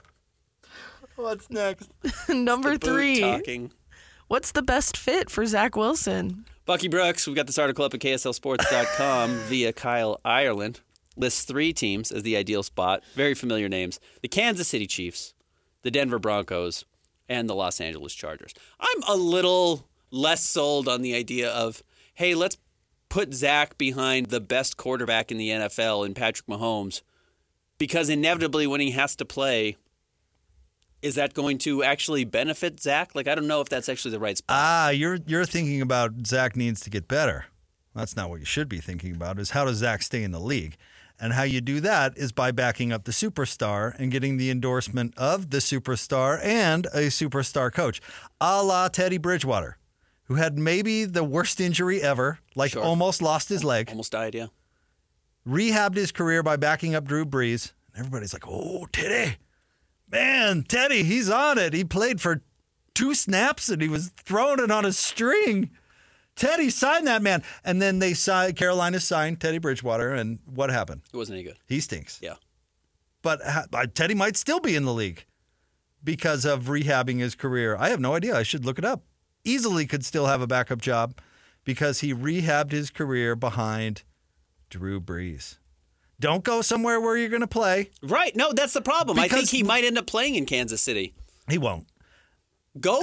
What's next? Number The boot 3. talking. What's the best fit for Zach Wilson? Bucky Brooks, we've got this article up at KSLSports.com via Kyle Ireland. Lists 3 teams as the ideal spot. Very familiar names. The Kansas City Chiefs, the Denver Broncos, and the Los Angeles Chargers. I'm a little less sold on the idea of, hey, let's put Zach behind the best quarterback in the NFL in Patrick Mahomes, because inevitably when he has to play, is that going to actually benefit Zach? Like, I don't know if that's actually the right spot. You're thinking about Zach needs to get better. That's not what you should be thinking about, is how does Zach stay in the league? And how you do that is by backing up the superstar and getting the endorsement of the superstar and a superstar coach, a la Teddy Bridgewater, who had maybe the worst injury ever, Sure. almost lost his leg, Almost died, yeah. rehabbed his career by backing up Drew Brees. And everybody's like, oh, Teddy. Man, Teddy, he's on it. He played for 2 snaps and he was throwing it on a string. Teddy signed that man. And then Carolina signed Teddy Bridgewater, and what happened? It wasn't any good. He stinks. Yeah. But Teddy might still be in the league because of rehabbing his career. I have no idea. I should look it up. Easily could still have a backup job because he rehabbed his career behind Drew Brees. Don't go somewhere where you're going to play. Right. No, that's the problem. I think Because- he might end up playing in Kansas City. He won't. Go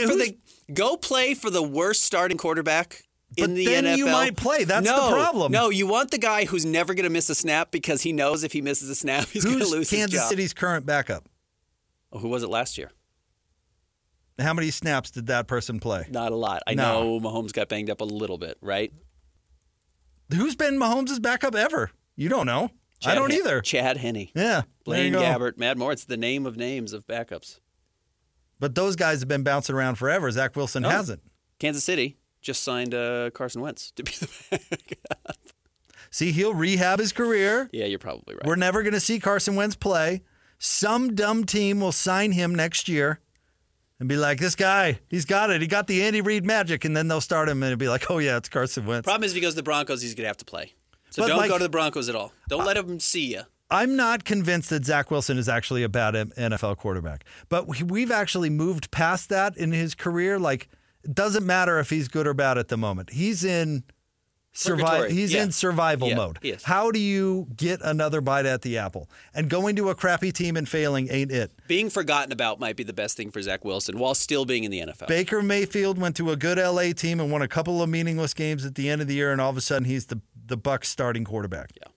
play for the worst starting quarterback in the then NFL. you might play. That's the problem. No, you want the guy who's never going to miss a snap because he knows if he misses a snap, he's going to Who's lose his Kansas job. City's current backup? Oh, who was it last year? How many snaps did that person play? Not a lot. I No. know Mahomes got banged up a little bit, right? Who's been Mahomes' backup ever? You don't know. I don't either. Chad Henne. Yeah. there Blaine you go. Gabbert, Matt Moore. It's the name of names of backups. But those guys have been bouncing around forever. Zach Wilson No. hasn't. Kansas City just signed Carson Wentz to be the backup. See, he'll rehab his career. Yeah, you're probably right. We're never going to see Carson Wentz play. Some dumb team will sign him next year and be like, this guy, he's got it. He got the Andy Reid magic. And then they'll start him and it'll be like, oh, yeah, it's Carson Wentz. Problem is, if he goes to the Broncos, he's going to have to play. So But, don't like, go to the Broncos at all. Don't let him see you. I'm not convinced that Zach Wilson is actually a bad NFL quarterback. But we've actually moved past that in his career. Like, it doesn't matter if he's good or bad at the moment. He's in Purgatory. in survival Yeah, mode. he is. How do you get another bite at the apple? And going to a crappy team and failing ain't it. Being forgotten about might be the best thing for Zach Wilson while still being in the NFL. Baker Mayfield went to a good LA team and won a couple of meaningless games at the end of the year, and all of a sudden he's the Bucs starting quarterback. Yeah.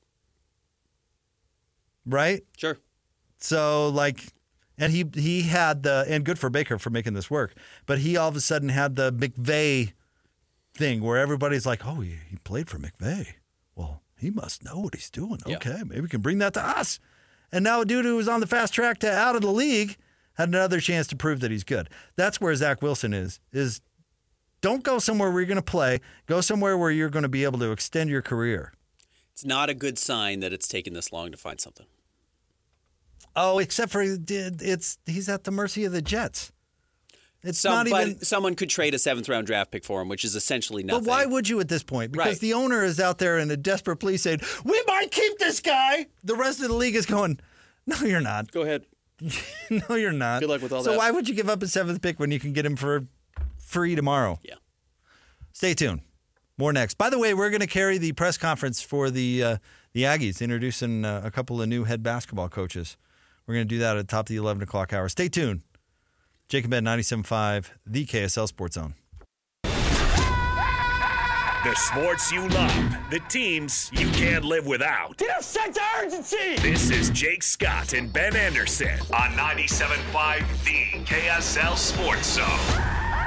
Right? Sure. So, like, and he had and good for Baker for making this work, but he all of a sudden had the McVay thing where everybody's like, oh, he played for McVay. Well, he must know what he's doing. Yeah. Okay, maybe we can bring that to us. And now a dude who was on the fast track to out of the league had another chance to prove that he's good. That's where Zach Wilson is don't go somewhere where you're going to play. Go somewhere where you're going to be able to extend your career. It's not a good sign that it's taken this long to find something. Oh, except for he's at the mercy of the Jets. It's not even. Someone could trade a 7th-round draft pick for him, which is essentially nothing. But why would you at this point? Because Right. the owner is out there in a desperate plea saying, "We might keep this guy." The rest of the league is going, "No, you're not. Go ahead. No, you're not." Good luck with all that. So why would you give up a 7th pick when you can get him for free tomorrow? Yeah. Stay tuned. More next. By the way, we're going to carry the press conference for the Aggies, introducing a couple of new head basketball coaches. We're going to do that at the top of the 11 o'clock hour. Stay tuned. Jake and Ben, 97.5, the KSL Sports Zone. The sports you love, the teams you can't live without. Get a sense of urgency! This is Jake Scott and Ben Anderson on 97.5, the KSL Sports Zone.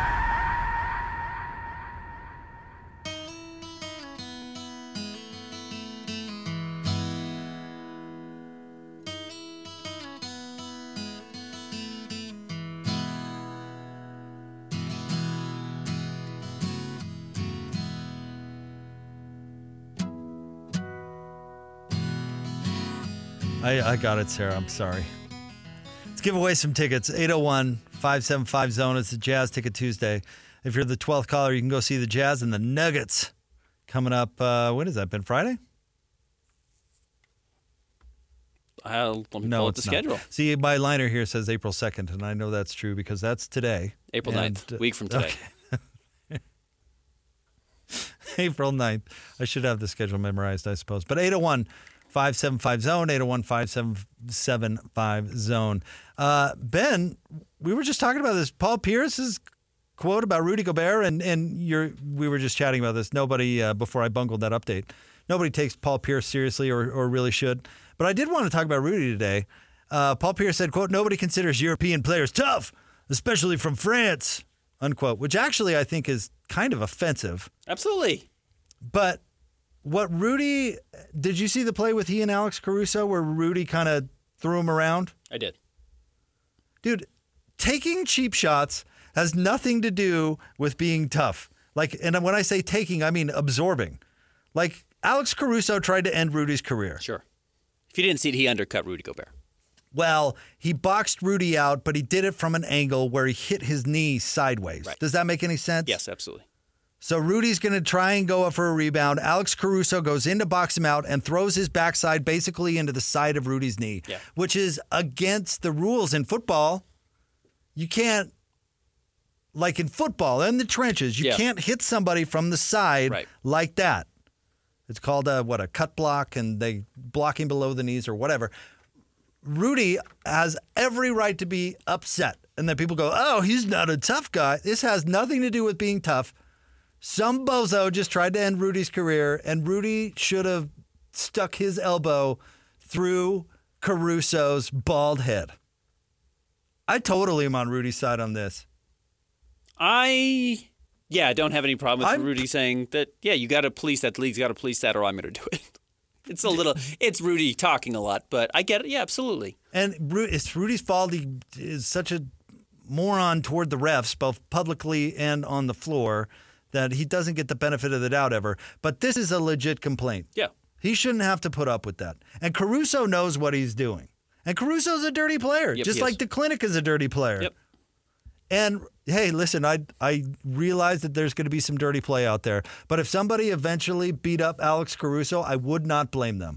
I got it, Sarah. I'm sorry. Let's give away some tickets. 801-575-ZONE. It's the Jazz Ticket Tuesday. If you're the 12th caller, you can go see the Jazz and the Nuggets coming up. When has that been? Friday? Let me pull No, up the it's schedule. not. See, my liner here says April 2nd, and I know that's true because that's today. April 9th, week from today. Okay. April 9th. I should have the schedule memorized, I suppose. But 801-575-ZONE, 801-575-ZONE. Ben, we were just talking about this. Paul Pierce's quote about Rudy Gobert, and we were just chatting about this. Nobody, before I bungled that update, nobody takes Paul Pierce seriously or really should. But I did want to talk about Rudy today. Paul Pierce said, quote, "Nobody considers European players tough, especially from France," unquote, which actually I think is kind of offensive. Absolutely. But what Rudy, did you see the play with he and Alex Caruso where Rudy kind of threw him around? I did. Dude, taking cheap shots has nothing to do with being tough. Like, and when I say taking, I mean absorbing. Like, Alex Caruso tried to end Rudy's career. Sure. If you didn't see it, he undercut Rudy Gobert. Well, he boxed Rudy out, but he did it from an angle where he hit his knee sideways. Right. Does that make any sense? Yes, absolutely. So Rudy's going to try and go up for a rebound. Alex Caruso goes in to box him out and throws his backside basically into the side of Rudy's knee, which is against the rules in football. You can't, like in football, in the trenches, you can't hit somebody from the side like that. It's called a cut block, and they block him below the knees or whatever. Rudy has every right to be upset. And then people go, "Oh, he's not a tough guy." This has nothing to do with being tough. Some bozo just tried to end Rudy's career, and Rudy should have stuck his elbow through Caruso's bald head. I totally am on Rudy's side on this. I don't have any problem with Rudy saying that, you got to police that. The league's got to police that, or I'm going to do it. It's Rudy talking a lot, but I get it. Yeah, absolutely. And it's Rudy's fault. He is such a moron toward the refs, both publicly and on the floor, that he doesn't get the benefit of the doubt ever. But this is a legit complaint. Yeah. He shouldn't have to put up with that. And Caruso knows what he's doing. And Caruso's a dirty player, just like the clinic is a dirty player. Yep. And, hey, listen, I realize that there's going to be some dirty play out there. But if somebody eventually beat up Alex Caruso, I would not blame them.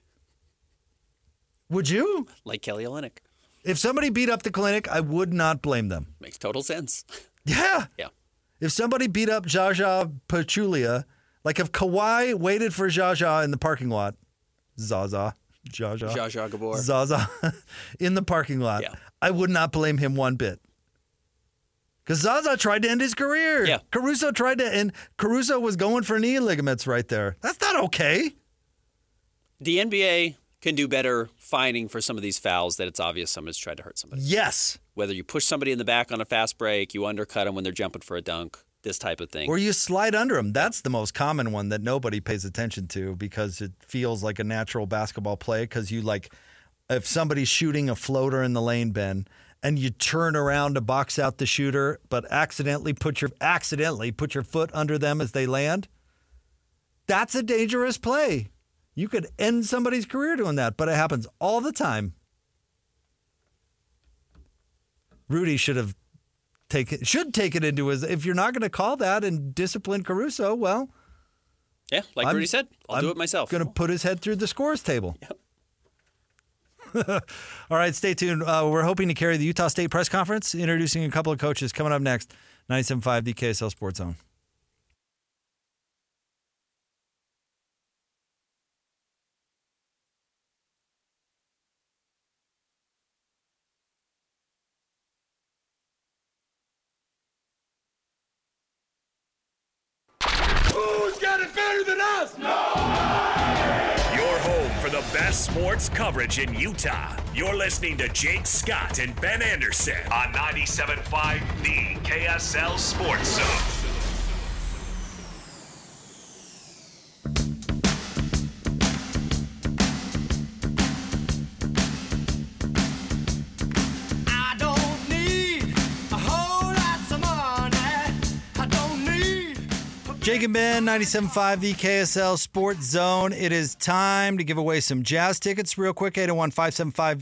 Would you? Like Kelly Olynyk. If somebody beat up the clinic, I would not blame them. Makes total sense. Yeah. Yeah. If somebody beat up Zaza Pachulia, like if Kawhi waited for Zaza in the parking lot, Zsa Gabor. Zaza in the parking lot, I would not blame him one bit. Because Zaza tried to end his career. Yeah. Caruso tried to end. Caruso was going for knee ligaments right there. That's not okay. The NBA can do better fining for some of these fouls that it's obvious someone's tried to hurt somebody. Yes. Whether you push somebody in the back on a fast break, you undercut them when they're jumping for a dunk, this type of thing. Or you slide under them. That's the most common one that nobody pays attention to because it feels like a natural basketball play. Because you if somebody's shooting a floater in the lane, Ben, and you turn around to box out the shooter, but accidentally put your foot under them as they land, that's a dangerous play. You could end somebody's career doing that, but it happens all the time. Rudy should take it into his, if you're not going to call that and discipline Caruso, well. Yeah, like Rudy said, I'll do it myself. Going to put his head through the scores table. Yep. All right, stay tuned. We're hoping to carry the Utah State press conference, introducing a couple of coaches coming up next. 97.5, the KSL Sports Zone. Who's got it better than us? Your home for the best sports coverage in Utah. You're listening to Jake Scott and Ben Anderson on 97.5, the KSL Sports Zone. Jake and Ben, 97.5, the KSL Sports Zone. It is time to give away some Jazz tickets real quick. 801-575.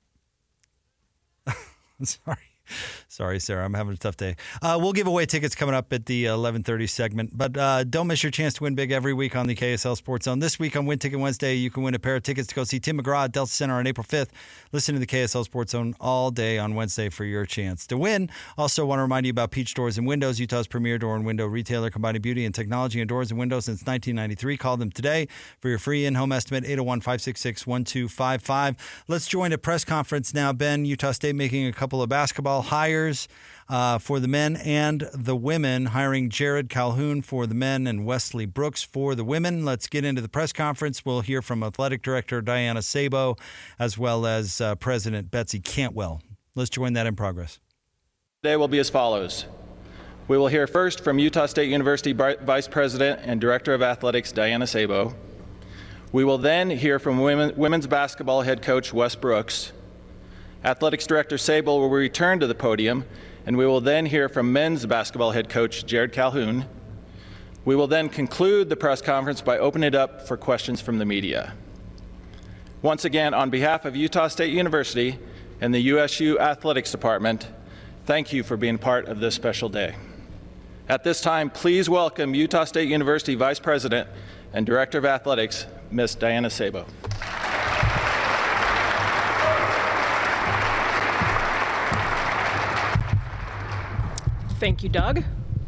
Sorry, Sarah. I'm having a tough day. We'll give away tickets coming up at the 11:30 segment. But don't miss your chance to win big every week on the KSL Sports Zone. This week on Win Ticket Wednesday, you can win a pair of tickets to go see Tim McGraw at Delta Center on April 5th. Listen to the KSL Sports Zone all day on Wednesday for your chance to win. Also want to remind you about Peach Doors and Windows, Utah's premier door and window retailer, combining beauty and technology in doors and windows since 1993. Call them today for your free in-home estimate, 801-566-1255. Let's join a press conference now. Ben, Utah State making a couple of basketball hires for the men and the women, hiring Jared Calhoun for the men and Wesley Brooks for the women. Let's get into the press conference. We'll hear from Athletic Director Diana Sabo as well as President Betsy Cantwell. Let's join that in progress. Today will be as follows. We will hear first from Utah State University Vice President and Director of Athletics Diana Sabo. We will then hear from women's basketball head coach Wes Brooks. Athletics Director Sabo will return to the podium, and we will then hear from men's basketball head coach Jared Calhoun. We will then conclude the press conference by opening it up for questions from the media. Once again, on behalf of Utah State University and the USU Athletics Department, thank you for being part of this special day. At this time, please welcome Utah State University Vice President and Director of Athletics, Ms. Diana Sabo. Thank you, Doug.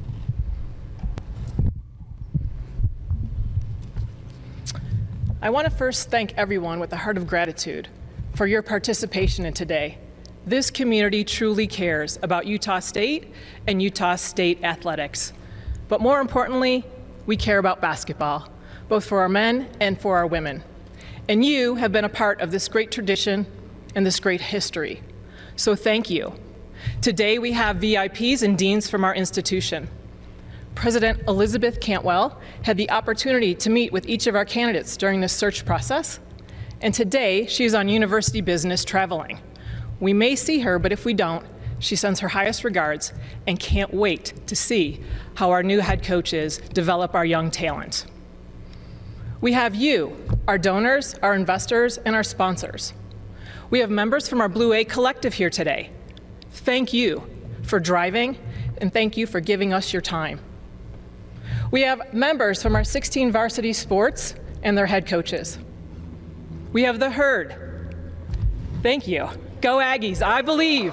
I want to first thank everyone with a heart of gratitude for your participation in today. This community truly cares about Utah State and Utah State athletics. But more importantly, we care about basketball, both for our men and for our women. And you have been a part of this great tradition and this great history. So thank you. Today we have VIPs and deans from our institution. President Elizabeth Cantwell had the opportunity to meet with each of our candidates during this search process, and today she is on university business traveling. We may see her, but if we don't, she sends her highest regards and can't wait to see how our new head coaches develop our young talent. We have you, our donors, our investors, and our sponsors. We have members from our Blue A Collective here today. Thank you for driving, and thank you for giving us your time. We have members from our 16 varsity sports and their head coaches. We have the herd. Thank you. Go Aggies, I believe.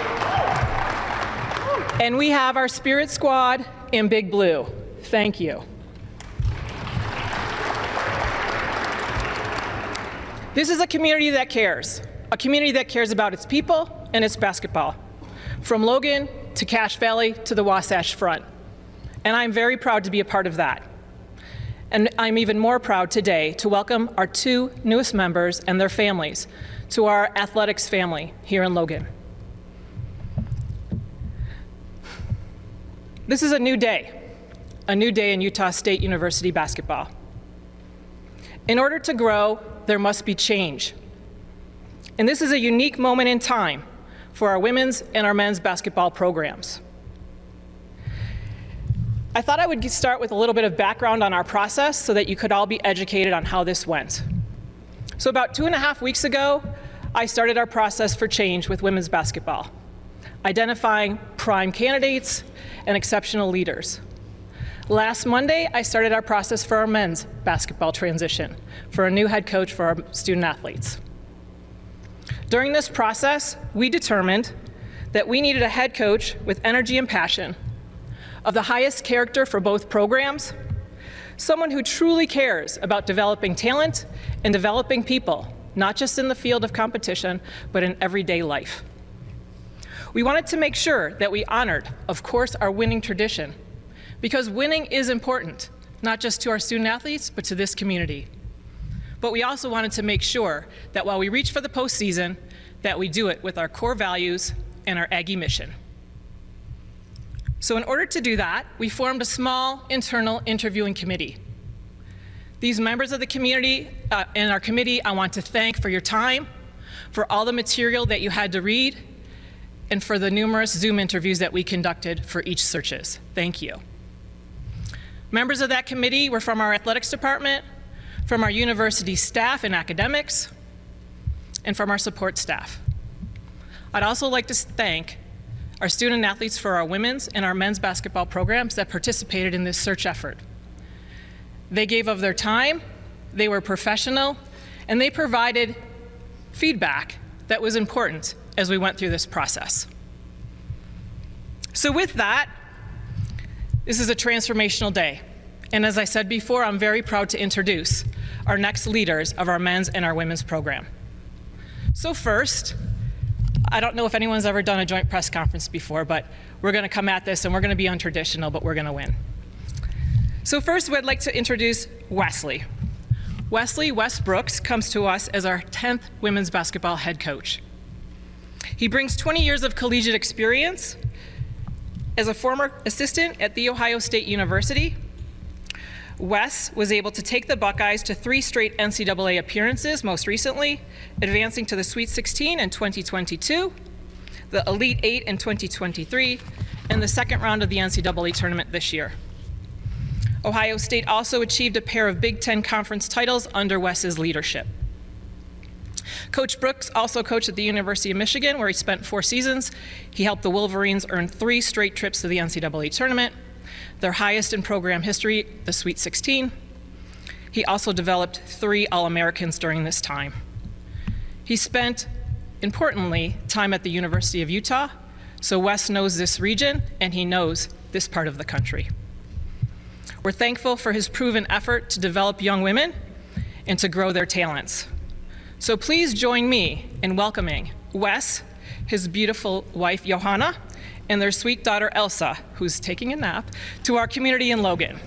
And we have our Spirit Squad in Big Blue. Thank you. This is a community that cares about its people and its basketball, from Logan to Cache Valley to the Wasatch Front. And I'm very proud to be a part of that. And I'm even more proud today to welcome our two newest members and their families to our athletics family here in Logan. This is a new day in Utah State University basketball. In order to grow, there must be change. And this is a unique moment in time for our women's and our men's basketball programs. I thought I would start with a little bit of background on our process so that you could all be educated on how this went. So about 2.5 weeks ago, I started our process for change with women's basketball, identifying prime candidates and exceptional leaders. Last Monday, I started our process for our men's basketball transition for a new head coach for our student athletes. During this process, we determined that we needed a head coach with energy and passion, of the highest character for both programs, someone who truly cares about developing talent and developing people, not just in the field of competition, but in everyday life. We wanted to make sure that we honored, of course, our winning tradition, because winning is important, not just to our student athletes, but to this community. But we also wanted to make sure that while we reach for the postseason, that we do it with our core values and our Aggie mission. So in order to do that, we formed a small internal interviewing committee. These members of the community and our committee, I want to thank for your time, for all the material that you had to read, and for the numerous Zoom interviews that we conducted for each searches. Thank you. Members of that committee were from our athletics department, from our university staff and academics, and from our support staff. I'd also like to thank our student athletes for our women's and our men's basketball programs that participated in this search effort. They gave of their time, they were professional, and they provided feedback that was important as we went through this process. So with that, this is a transformational day. And as I said before, I'm very proud to introduce our next leaders of our men's and our women's program. So first, I don't know if anyone's ever done a joint press conference before, but we're going to come at this and we're going to be untraditional, but we're going to win. So first, I'd like to introduce Wesley. Wes Brooks comes to us as our 10th women's basketball head coach. He brings 20 years of collegiate experience as a former assistant at The Ohio State University. Wes was able to take the Buckeyes to 3 straight NCAA appearances, most recently, advancing to the Sweet 16 in 2022, the Elite 8 in 2023, and the second round of the NCAA tournament this year. Ohio State also achieved a pair of Big Ten Conference titles under Wes's leadership. Coach Brooks also coached at the University of Michigan, where he spent 4 seasons. He helped the Wolverines earn 3 straight trips to the NCAA tournament, their highest in program history, the Sweet 16. He also developed 3 All-Americans during this time. He spent, importantly, time at the University of Utah, so Wes knows this region and he knows this part of the country. We're thankful for his proven effort to develop young women and to grow their talents. So please join me in welcoming Wes, his beautiful wife, Johanna, and their sweet daughter, Elsa, who's taking a nap, to our community in Logan.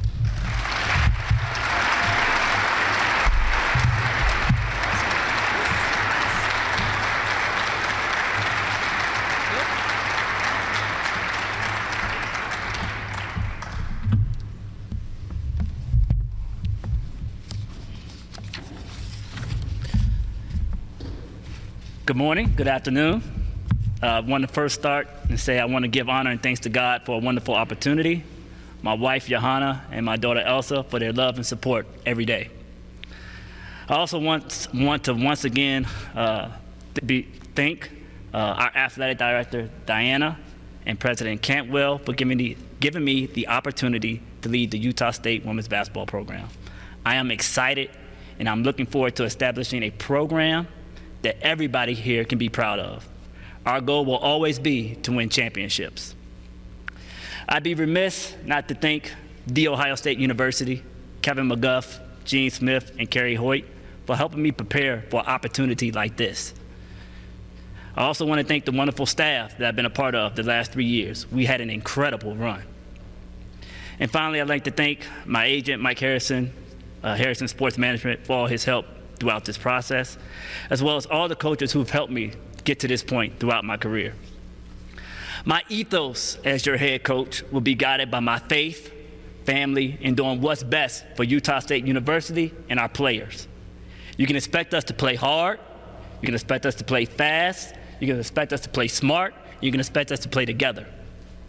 Good morning, good afternoon. I want to first start and say I want to give honor and thanks to God for a wonderful opportunity, my wife Johanna and my daughter Elsa for their love and support every day. I also want to once again thank our athletic director Diana and President Cantwell for giving me the opportunity to lead the Utah State women's basketball program. I am excited and I'm looking forward to establishing a program that everybody here can be proud of. Our goal will always be to win championships. I'd be remiss not to thank The Ohio State University, Kevin McGuff, Gene Smith, and Carrie Hoyt for helping me prepare for an opportunity like this. I also want to thank the wonderful staff that I've been a part of the last 3 years. We had an incredible run. And finally, I'd like to thank my agent, Mike Harrison, Harrison Sports Management, for all his help throughout this process, as well as all the coaches who've helped me get to this point throughout my career. My ethos as your head coach will be guided by my faith, family, and doing what's best for Utah State University and our players. You can expect us to play hard, you can expect us to play fast, you can expect us to play smart, you can expect us to play together.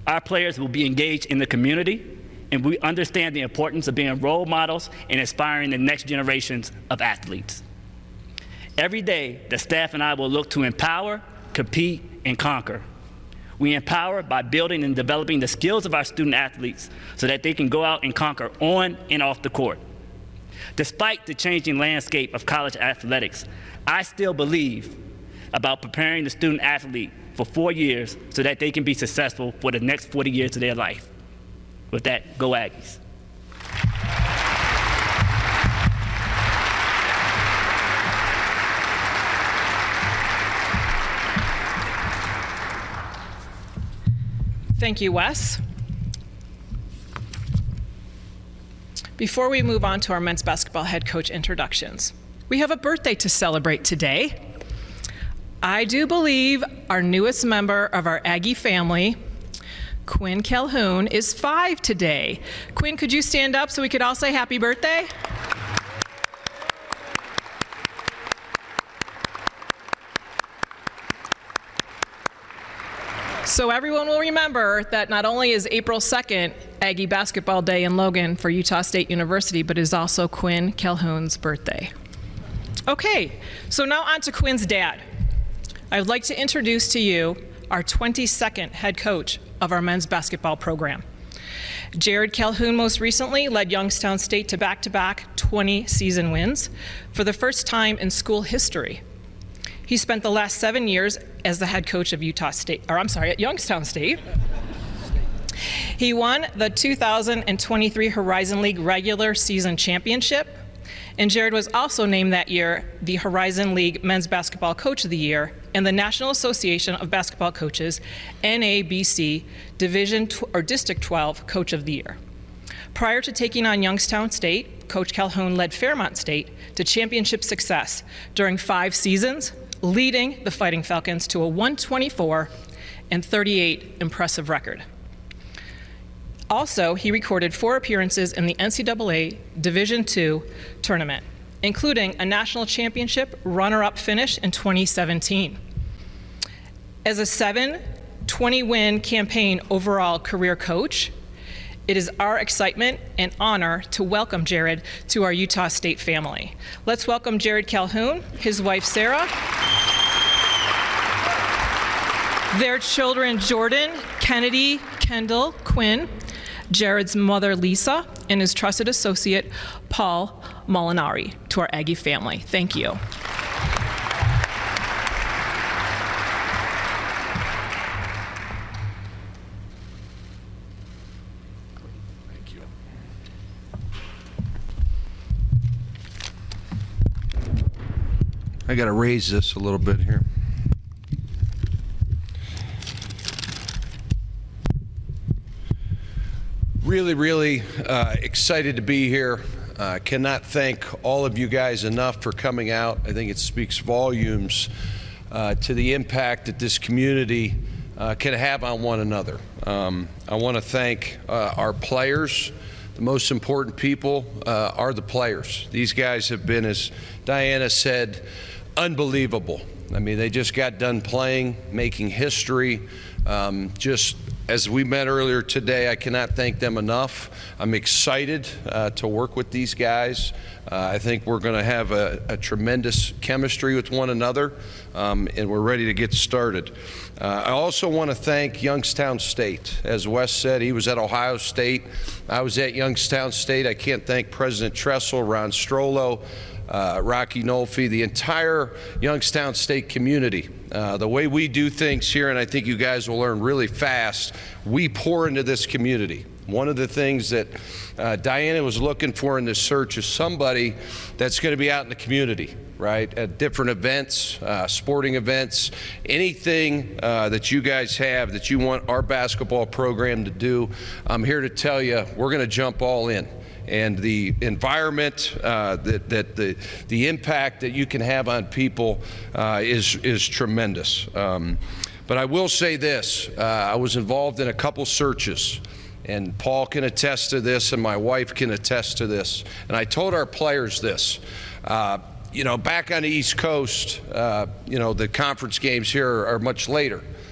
Our players will be engaged in the community, and we understand the importance of being role models and inspiring the next generations of athletes. Every day, the staff and I will look to empower, compete, and conquer. We empower by building and developing the skills of our student athletes so that they can go out and conquer on and off the court. Despite the changing landscape of college athletics, I still believe about preparing the student athlete for 4 years so that they can be successful for the next 40 years of their life. With that, go Aggies. Thank you, Wes. Before we move on to our men's basketball head coach introductions, we have a birthday to celebrate today. I do believe our newest member of our Aggie family, Quinn Calhoun, is 5 today. Quinn, could you stand up so we could all say happy birthday? So everyone will remember that not only is April 2nd Aggie Basketball Day in Logan for Utah State University, but it is also Quinn Calhoun's birthday. Okay, so now on to Quinn's dad. I would like to introduce to you our 22nd head coach of our men's basketball program. Jared Calhoun most recently led Youngstown State to back-to-back 20 season wins for the first time in school history. He spent the last 7 years as the head coach of at Youngstown State. He won the 2023 Horizon League regular season championship, and Jared was also named that year the Horizon League Men's Basketball Coach of the Year and the National Association of Basketball Coaches, NABC, District 12 Coach of the Year. Prior to taking on Youngstown State, Coach Calhoun led Fairmont State to championship success during 5 seasons, leading the Fighting Falcons to a 124-38 impressive record. Also, he recorded 4 appearances in the NCAA Division II tournament, including a national championship runner-up finish in 2017. As a 7-20-win campaign overall career coach, it is our excitement and honor to welcome Jared to our Utah State family. Let's welcome Jared Calhoun, his wife Sarah, their children Jordan, Kennedy, Kendall, Quinn, Jared's mother Lisa, and his trusted associate Paul Molinari to our Aggie family. Thank you. I got to raise this a little bit here. Really excited to be here. Cannot thank all of you guys enough for coming out. I think it speaks volumes to the impact that this community can have on one another. I want to thank our players. The most important people are the players. These guys have been, as Diana said, unbelievable. I mean, they just got done playing, making history. Just as we met earlier today, I cannot thank them enough. I'm excited to work with these guys. I think we're going to have a tremendous chemistry with one another, and we're ready to get started. I also want to thank Youngstown State. As Wes said, he was at Ohio State. I was at Youngstown State. I can't thank President Tressel, Ron Strollo, Rocky Nolfi, the entire Youngstown State community. The way we do things here, and I think you guys will learn really fast, we pour into this community. One of the things that Diana was looking for in this search is somebody that's going to be out in the community, right, at different events, sporting events, anything that you guys have that you want our basketball program to do. I'm here to tell you we're going to jump all in. And the environment, the impact that you can have on people is tremendous. But I will say this, I was involved in a couple searches, and Paul can attest to this, and my wife can attest to this. And I told our players this, you know, back on the East Coast, you know, the conference games here are much later.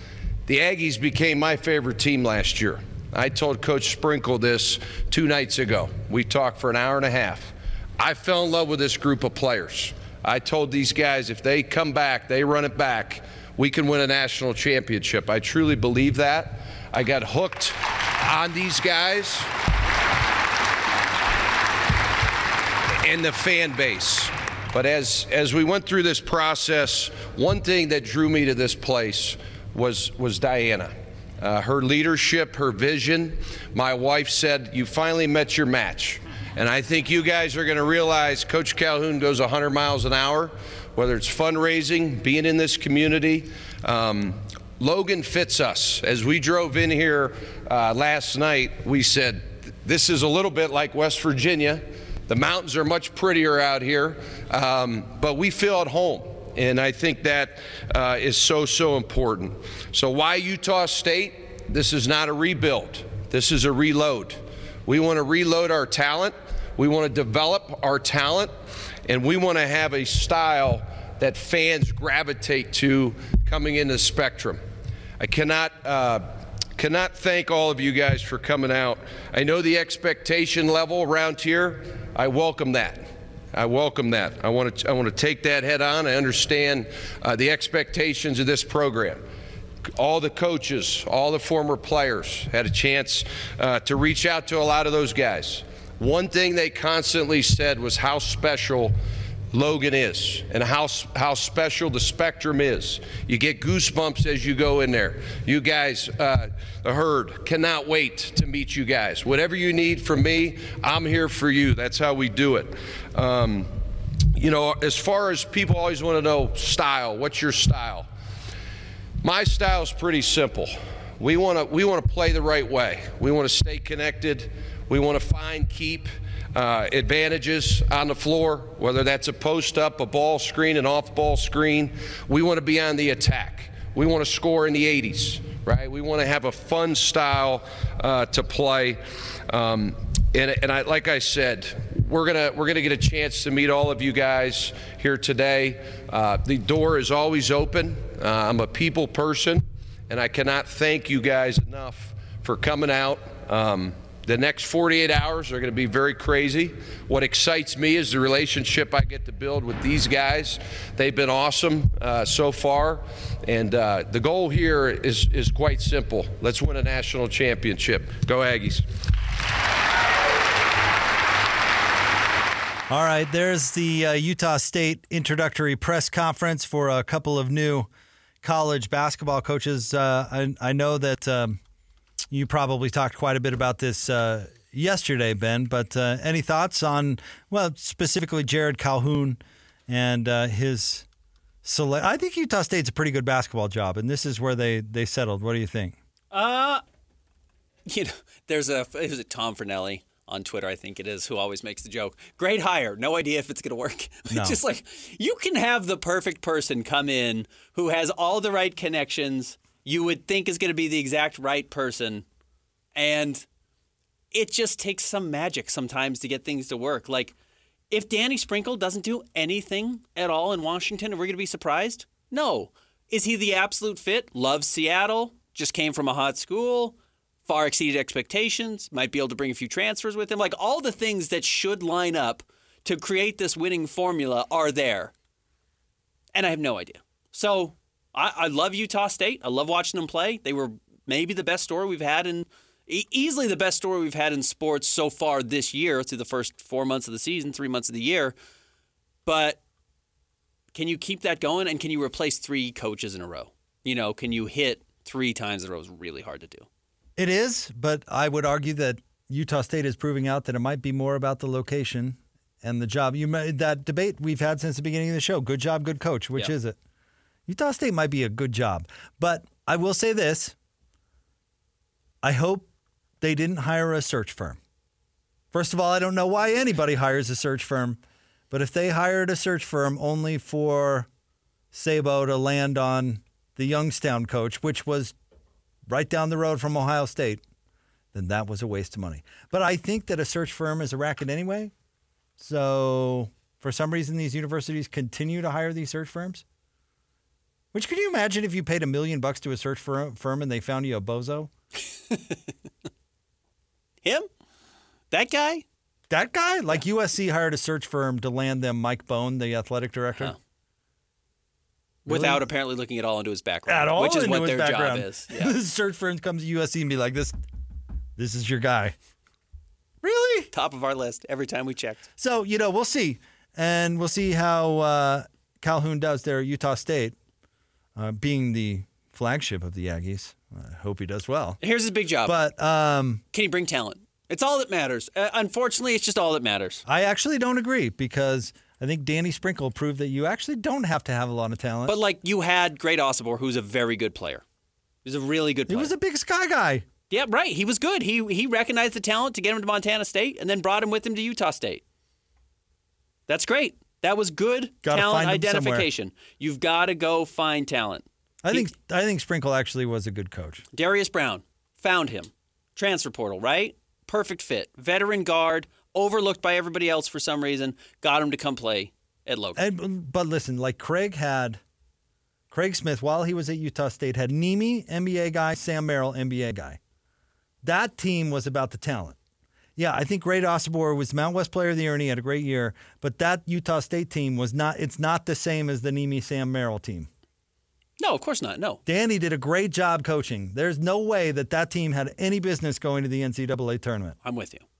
The Aggies became my favorite team last year. I told Coach Sprinkle this 2 nights ago. We talked for an hour and a half. I fell in love with this group of players. I told these guys if they come back, they run it back, we can win a national championship. I truly believe that. I got hooked on these guys and the fan base. But as we went through this process, one thing that drew me to this place was Diana. Her leadership, her vision. My wife said, you finally met your match. And I think you guys are going to realize Coach Calhoun goes 100 miles an hour, whether it's fundraising, being in this community. Logan fits us. As we drove in here last night, we said, this is a little bit like West Virginia. The mountains are much prettier out here, but we feel at home. And I think that is so important. So why Utah State? This is not a rebuild. This is a reload. We want to reload our talent. We want to develop our talent. And we want to have a style that fans gravitate to coming into the Spectrum. I cannot thank all of you guys for coming out. I know the expectation level around here. I welcome that. I welcome that. I want to take that head on. I understand the expectations of this program. All the coaches, all the former players had a chance to reach out to a lot of those guys. One thing they constantly said was how special Logan is and how special the Spectrum is. You get goosebumps as you go in there. You guys, the herd, cannot wait to meet you guys. Whatever you need from me, I'm here for you. That's how we do it. You know, as far as people always want to know style, what's your style? My style is pretty simple. We want to play the right way. We want to stay connected. We want to find, keep advantages on the floor, whether that's a post up, a ball screen, an off ball screen. We want to be on the attack. We want to score in the 80s, right? We want to have a fun style to play. And I, like I said, we're gonna get a chance to meet all of you guys here today. The door is always open. I'm a people person, and I cannot thank you guys enough for coming out. The next 48 hours are going to be very crazy. What excites me is the relationship I get to build with these guys. They've been awesome so far. And the goal here is quite simple. Let's win a national championship. Go Aggies. All right, there's the Utah State introductory press conference for a couple of new college basketball coaches. I know that you probably talked quite a bit about this yesterday, Ben, but any thoughts on, well, specifically Jared Calhoun and his select? I think Utah State's a pretty good basketball job, and this is where they settled. What do you think? You know, there's a Tom Fernelli on Twitter, I think it is, who always makes the joke. Great hire. No idea if it's going to work. No. It's just like, you can have the perfect person come in who has all the right connections, you would think is going to be the exact right person, and it just takes some magic sometimes to get things to work. Like, if Danny Sprinkle doesn't do anything at all in Washington, are we going to be surprised? No. Is he the absolute fit? Loves Seattle, just came from a hot school, far exceeded expectations, might be able to bring a few transfers with him. Like, all the things that should line up to create this winning formula are there. And I have no idea. So I love Utah State. I love watching them play. They were maybe the best story we've had easily the best story we've had in sports so far this year through the first 4 months of the season, 3 months of the year. But can you keep that going, and can you replace 3 coaches in a row? You know, can you hit 3 times in a row? Is really hard to do. It is, but I would argue that Utah State is proving out that it might be more about the location and the job. That debate we've had since the beginning of the show. Good job, good coach. Which is it? Utah State might be a good job. But I will say this. I hope they didn't hire a search firm. First of all, I don't know why anybody hires a search firm. But if they hired a search firm only for Sabo to land on the Youngstown coach, which was right down the road from Ohio State, then that was a waste of money. But I think that a search firm is a racket anyway. So for some reason, these universities continue to hire these search firms. Which, could you imagine if you paid $1 million to a search firm and they found you a bozo? Him? That guy? That guy? Like USC hired a search firm to land them Mike Bone, the athletic director? Huh. Really? Without apparently looking at all into his background. At all, which is what their background. job is. Yeah. The search firm comes to USC and be like, this is your guy. Really? Top of our list every time we checked. So, we'll see. And we'll see how Calhoun does there at Utah State, being the flagship of the Aggies. I hope he does well. Here's his big job. But can he bring talent? It's all that matters. Unfortunately, it's just all that matters. I actually don't agree because I think Danny Sprinkle proved that you actually don't have to have a lot of talent. But, you had Great Osibor, who's a very good player. He's a really good player. He was a Big Sky guy. Yeah, right. He was good. He recognized the talent to get him to Montana State and then brought him with him to Utah State. That's great. That was good talent identification. You've got to go find talent. I think Sprinkle actually was a good coach. Darius Brown, found him. Transfer portal, right? Perfect fit. Veteran guard, overlooked by everybody else for some reason, got him to come play at Logan. But listen, Craig Smith, while he was at Utah State, had Nemi, NBA guy, Sam Merrill, NBA guy. That team was about the talent. Yeah, I think Great Osibor was Mount West Player of the Year and he had a great year, but that Utah State team it's not the same as the Nemi, Sam Merrill team. No, of course not. No. Danny did a great job coaching. There's no way that team had any business going to the NCAA tournament. I'm with you.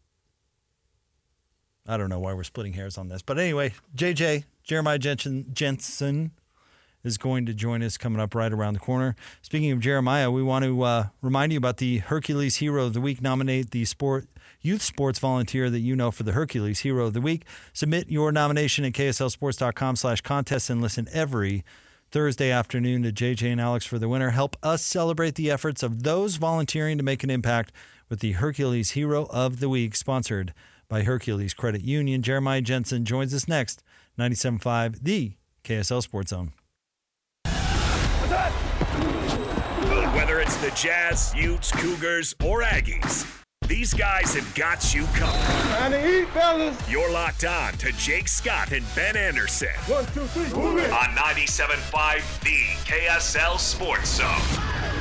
I don't know why we're splitting hairs on this. But anyway, Jeremiah Jensen is going to join us coming up right around the corner. Speaking of Jeremiah, we want to remind you about the Hercules Hero of the Week. Nominate the youth sports volunteer that you know for the Hercules Hero of the Week. Submit your nomination at kslsports.com/contest and listen every Thursday afternoon to JJ and Alex for the winner. Help us celebrate the efforts of those volunteering to make an impact with the Hercules Hero of the Week, sponsored by Hercules Credit Union. Jeremiah Jensen joins us next. 97.5, the KSL Sports Zone. Whether it's the Jazz, Utes, Cougars, or Aggies, these guys have got you covered. Time to eat, fellas. You're locked on to Jake Scott and Ben Anderson. 1, 2, 3, move it. On 97.5, the KSL Sports Zone.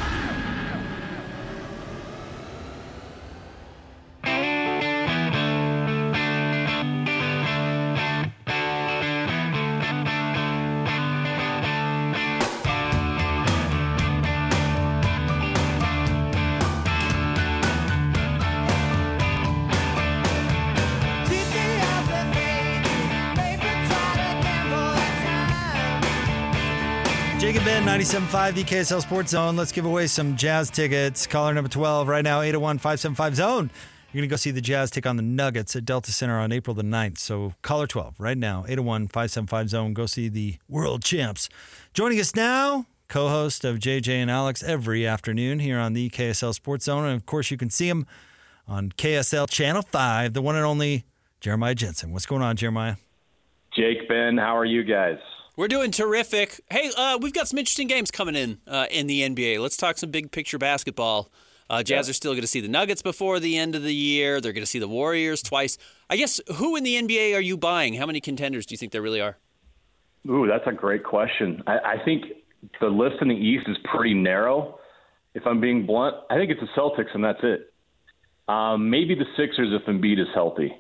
Jake and Ben, 97.5, the KSL Sports Zone. Let's give away some Jazz tickets. Caller number 12 right now, 801-575-ZONE. You're going to go see the Jazz take on the Nuggets at Delta Center on April the 9th. So caller 12 right now, 801-575-ZONE. Go see the world champs. Joining us now, co-host of JJ and Alex every afternoon here on the KSL Sports Zone. And, of course, you can see him on KSL Channel 5, the one and only Jeremiah Jensen. What's going on, Jeremiah? Jake, Ben, how are you guys? We're doing terrific. Hey, we've got some interesting games coming in the NBA. Let's talk some big picture basketball. Jazz are still going to see the Nuggets before the end of the year. They're going to see the Warriors twice. I guess, who in the NBA are you buying? How many contenders do you think there really are? Ooh, that's a great question. I think the list in the East is pretty narrow. If I'm being blunt, I think it's the Celtics and that's it. Maybe the Sixers if Embiid is healthy.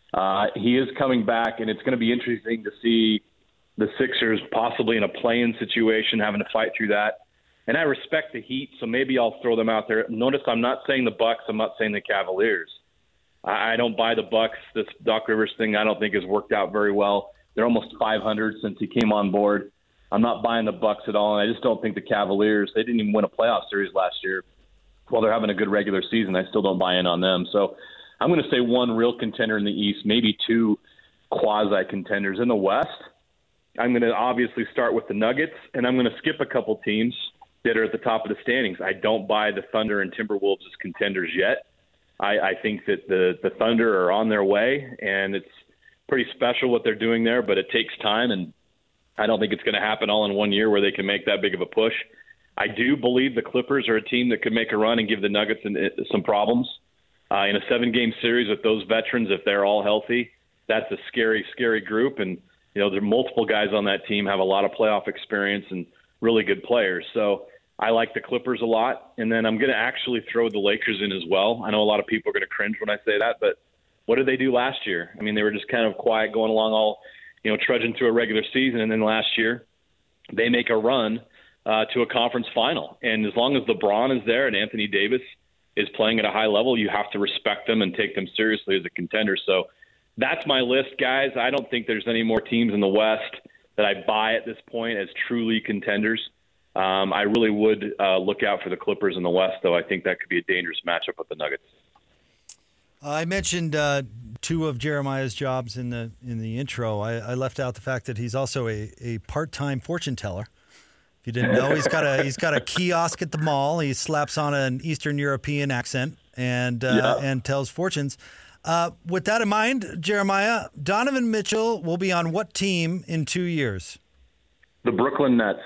He is coming back, and it's going to be interesting to see the Sixers possibly in a play-in situation, having to fight through that. And I respect the Heat, so maybe I'll throw them out there. Notice I'm not saying the Bucks. I'm not saying the Cavaliers. I don't buy the Bucks. This Doc Rivers thing I don't think has worked out very well. They're almost 500 since he came on board. I'm not buying the Bucks at all, and I just don't think the Cavaliers, they didn't even win a playoff series last year. While they're having a good regular season, I still don't buy in on them. So I'm going to say one real contender in the East, maybe two quasi-contenders. In the West, I'm going to obviously start with the Nuggets, and I'm going to skip a couple teams that are at the top of the standings. I don't buy the Thunder and Timberwolves as contenders yet. I think that the Thunder are on their way, and it's pretty special what they're doing there, but it takes time, and I don't think it's going to happen all in 1 year where they can make that big of a push. I do believe the Clippers are a team that could make a run and give the Nuggets some problems. In a 7-game series with those veterans, if they're all healthy, that's a scary, scary group, and there are multiple guys on that team have a lot of playoff experience, and really good players. So I like the Clippers a lot. And then I'm going to actually throw the Lakers in as well. I know a lot of people are going to cringe when I say that, but what did they do last year? I mean, they were just kind of quiet going along all, trudging through a regular season. And then last year they make a run to a conference final. And as long as LeBron is there and Anthony Davis is playing at a high level, you have to respect them and take them seriously as a contender. So that's my list, guys. I don't think there's any more teams in the West that I buy at this point as truly contenders. I really would look out for the Clippers in the West, though. I think that could be a dangerous matchup with the Nuggets. I mentioned two of Jeremiah's jobs in the intro. I left out the fact that he's also a part-time fortune teller. If you didn't know, he's got a kiosk at the mall. He slaps on an Eastern European accent and tells fortunes. With that in mind, Jeremiah, Donovan Mitchell will be on what team in 2 years? The Brooklyn Nets.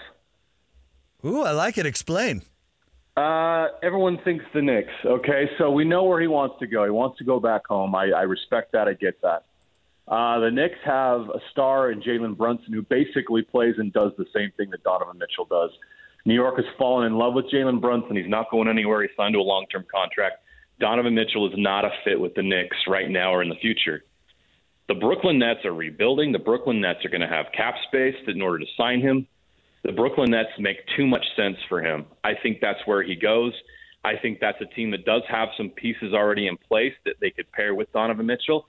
Ooh, I like it. Explain. Everyone thinks the Knicks. Okay, so we know where he wants to go. He wants to go back home. I respect that. I get that. The Knicks have a star in Jalen Brunson who basically plays and does the same thing that Donovan Mitchell does. New York has fallen in love with Jalen Brunson. He's not going anywhere. He signed to a long-term contract. Donovan Mitchell is not a fit with the Knicks right now or in the future. The Brooklyn Nets are rebuilding. The Brooklyn Nets are going to have cap space in order to sign him. The Brooklyn Nets make too much sense for him. I think that's where he goes. I think that's a team that does have some pieces already in place that they could pair with Donovan Mitchell.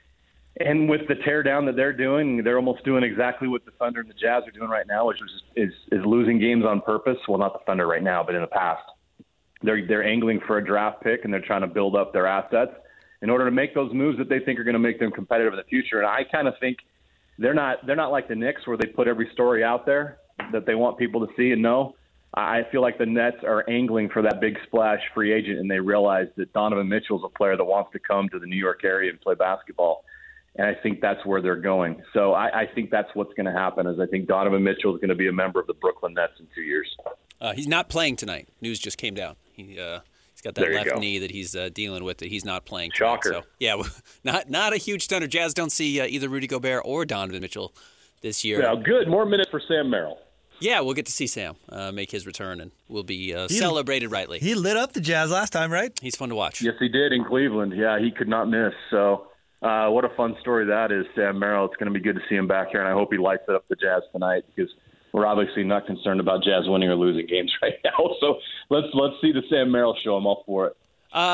And with the teardown that they're doing, they're almost doing exactly what the Thunder and the Jazz are doing right now, which is losing games on purpose. Well, not the Thunder right now, but in the past. They're angling for a draft pick, and they're trying to build up their assets in order to make those moves that they think are going to make them competitive in the future. And I kind of think they're not like the Knicks where they put every story out there that they want people to see and know. I feel like the Nets are angling for that big splash free agent, and they realize that Donovan Mitchell's a player that wants to come to the New York area and play basketball. And I think that's where they're going. So I think that's what's going to happen is I think Donovan Mitchell is going to be a member of the Brooklyn Nets in 2 years. He's not playing tonight. News just came down. He's got that left knee that he's dealing with that he's not playing tonight. Shocker. So, yeah, not a huge stunner. Jazz don't see either Rudy Gobert or Donovan Mitchell this year. Yeah, good. More minutes for Sam Merrill. Yeah, we'll get to see Sam make his return, and we'll be celebrated rightly. He lit up the Jazz last time, right? He's fun to watch. Yes, he did in Cleveland. Yeah, he could not miss. So what a fun story that is, Sam Merrill. It's going to be good to see him back here, and I hope he lights it up the Jazz tonight because we're obviously not concerned about Jazz winning or losing games right now. So let's see the Sam Merrill show. I'm all for it.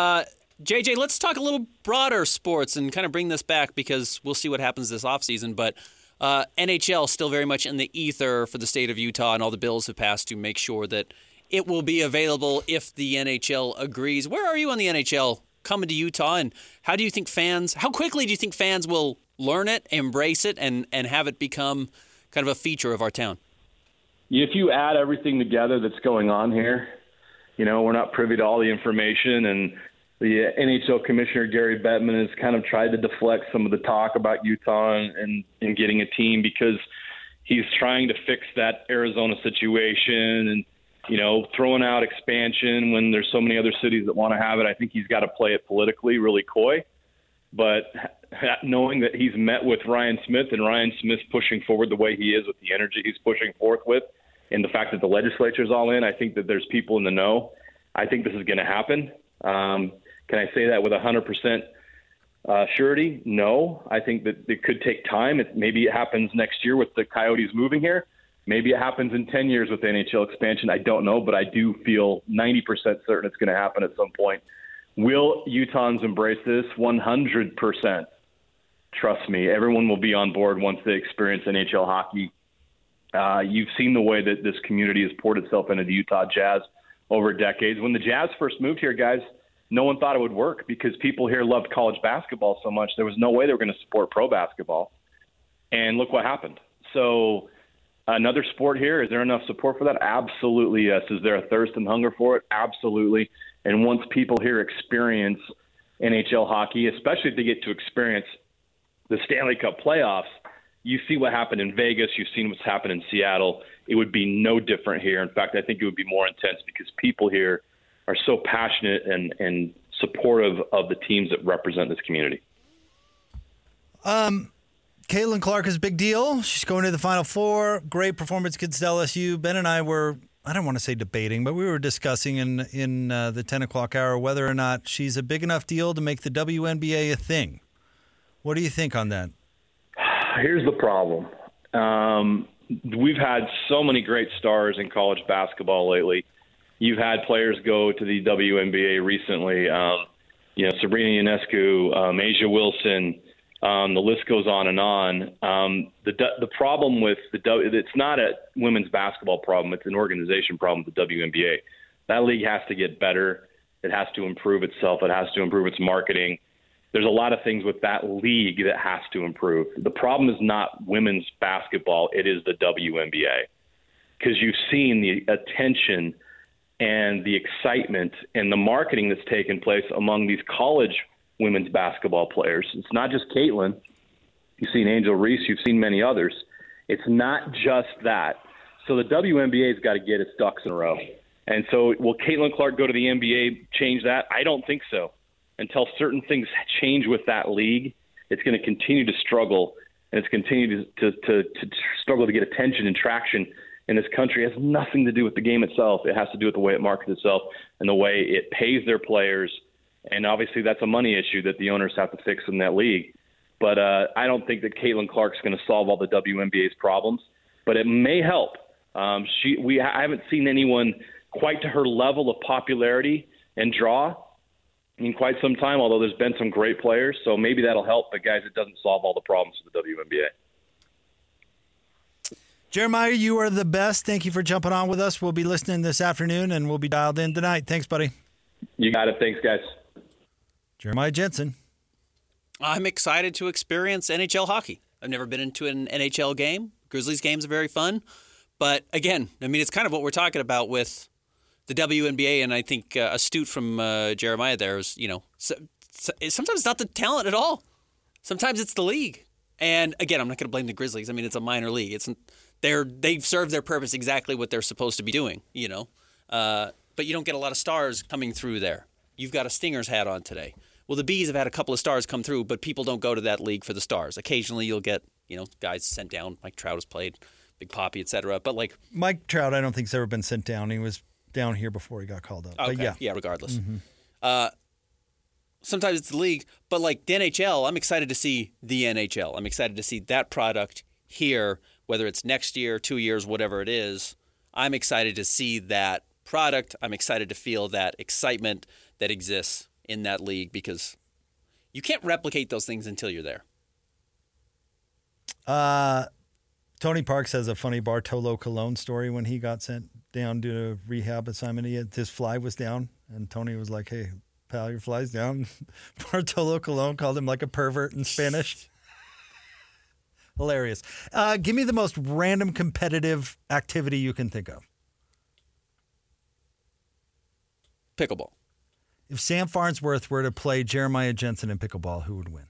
JJ, let's talk a little broader sports and kind of bring this back because we'll see what happens this offseason, but NHL still very much in the ether for the state of Utah, and all the bills have passed to make sure that it will be available if the NHL agrees. Where are you on the NHL coming to Utah, and how quickly do you think fans will learn it, embrace it, and have it become kind of a feature of our town? If you add everything together that's going on here, we're not privy to all the information, and the NHL commissioner, Gary Bettman, has kind of tried to deflect some of the talk about Utah and getting a team because he's trying to fix that Arizona situation and, throwing out expansion when there's so many other cities that want to have it. I think he's got to play it politically really coy. But knowing that he's met with Ryan Smith and Ryan Smith's pushing forward the way he is with the energy he's pushing forth with and the fact that the legislature's all in, I think that there's people in the know. I think this is going to happen. Can I say that with 100% surety? No. I think that it could take time. Maybe it happens next year with the Coyotes moving here. Maybe it happens in 10 years with the NHL expansion. I don't know, but I do feel 90% certain it's going to happen at some point. Will Utahns embrace this? 100%. Trust me, everyone will be on board once they experience NHL hockey. You've seen the way that this community has poured itself into the Utah Jazz over decades. When the Jazz first moved here, guys, no one thought it would work because people here loved college basketball so much. There was no way they were going to support pro basketball. And look what happened. So another sport here, is there enough support for that? Absolutely, yes. Is there a thirst and hunger for it? Absolutely. And once people here experience NHL hockey, especially if they get to experience the Stanley Cup playoffs, you see what happened in Vegas. You've seen what's happened in Seattle. It would be no different here. In fact, I think it would be more intense because people here are so passionate and supportive of the teams that represent this community. Caitlin Clark is a big deal. She's going to the Final Four. Great performance against LSU. Ben and I were, I don't want to say debating, but we were discussing in the 10 o'clock hour whether or not she's a big enough deal to make the WNBA a thing. What do you think on that? Here's the problem. We've had so many great stars in college basketball lately. You've had players go to the WNBA recently. Sabrina Ionescu, Asia Wilson. The list goes on and on. The problem with it's not a women's basketball problem. It's an organization problem with the WNBA. That league has to get better. It has to improve itself. It has to improve its marketing. There's a lot of things with that league that has to improve. The problem is not women's basketball. It is the WNBA, because you've seen the attention and the excitement and the marketing that's taken place among these college women's basketball players. It's not just Caitlin. You've seen Angel Reese. You've seen many others. It's not just that. So the WNBA's got to get its ducks in a row. And so will Caitlin Clark go to the NBA change that? I don't think so. Until certain things change with that league, it's going to continue to struggle, and it's continue to struggle to get attention and traction in this country. It has nothing to do with the game itself. It has to do with the way it markets itself and the way it pays their players. And obviously that's a money issue that the owners have to fix in that league. But I don't think that Caitlin Clark's going to solve all the WNBA's problems, but it may help. I haven't seen anyone quite to her level of popularity and draw in quite some time, although there's been some great players. So maybe that'll help, but guys, it doesn't solve all the problems for the WNBA. Jeremiah, you are the best. Thank you for jumping on with us. We'll be listening this afternoon, and we'll be dialed in tonight. Thanks, buddy. You got it. Thanks, guys. Jeremiah Jensen. I'm excited to experience NHL hockey. I've never been into an NHL game. Grizzlies games are very fun. But again, I mean, it's kind of what we're talking about with the WNBA, and I think astute from Jeremiah there is, sometimes it's not the talent at all. Sometimes it's the league. And again, I'm not going to blame the Grizzlies. I mean, it's a minor league. They've served their purpose exactly what they're supposed to be doing, But you don't get a lot of stars coming through there. You've got a Stingers hat on today. Well, the Bees have had a couple of stars come through, but people don't go to that league for the stars. Occasionally you'll get, guys sent down. Mike Trout has played, Big Papi, et cetera. But Mike Trout, I don't think has ever been sent down. He was down here before he got called up. Okay. But yeah, regardless. Mm-hmm. Sometimes it's the league, but like the NHL, I'm excited to see the NHL. I'm excited to see that product here, whether it's next year, 2 years, whatever it is. I'm excited to see that product. I'm excited to feel that excitement that exists in that league, because you can't replicate those things until you're there. Tony Parks has a funny Bartolo Colon story when he got sent down to a rehab assignment. His fly was down, and Tony was like, "Hey, pal, your fly's down." Bartolo Colon called him like a pervert in Spanish. Hilarious. Give me the most random competitive activity you can think of. Pickleball. If Sam Farnsworth were to play Jeremiah Jensen in pickleball, who would win?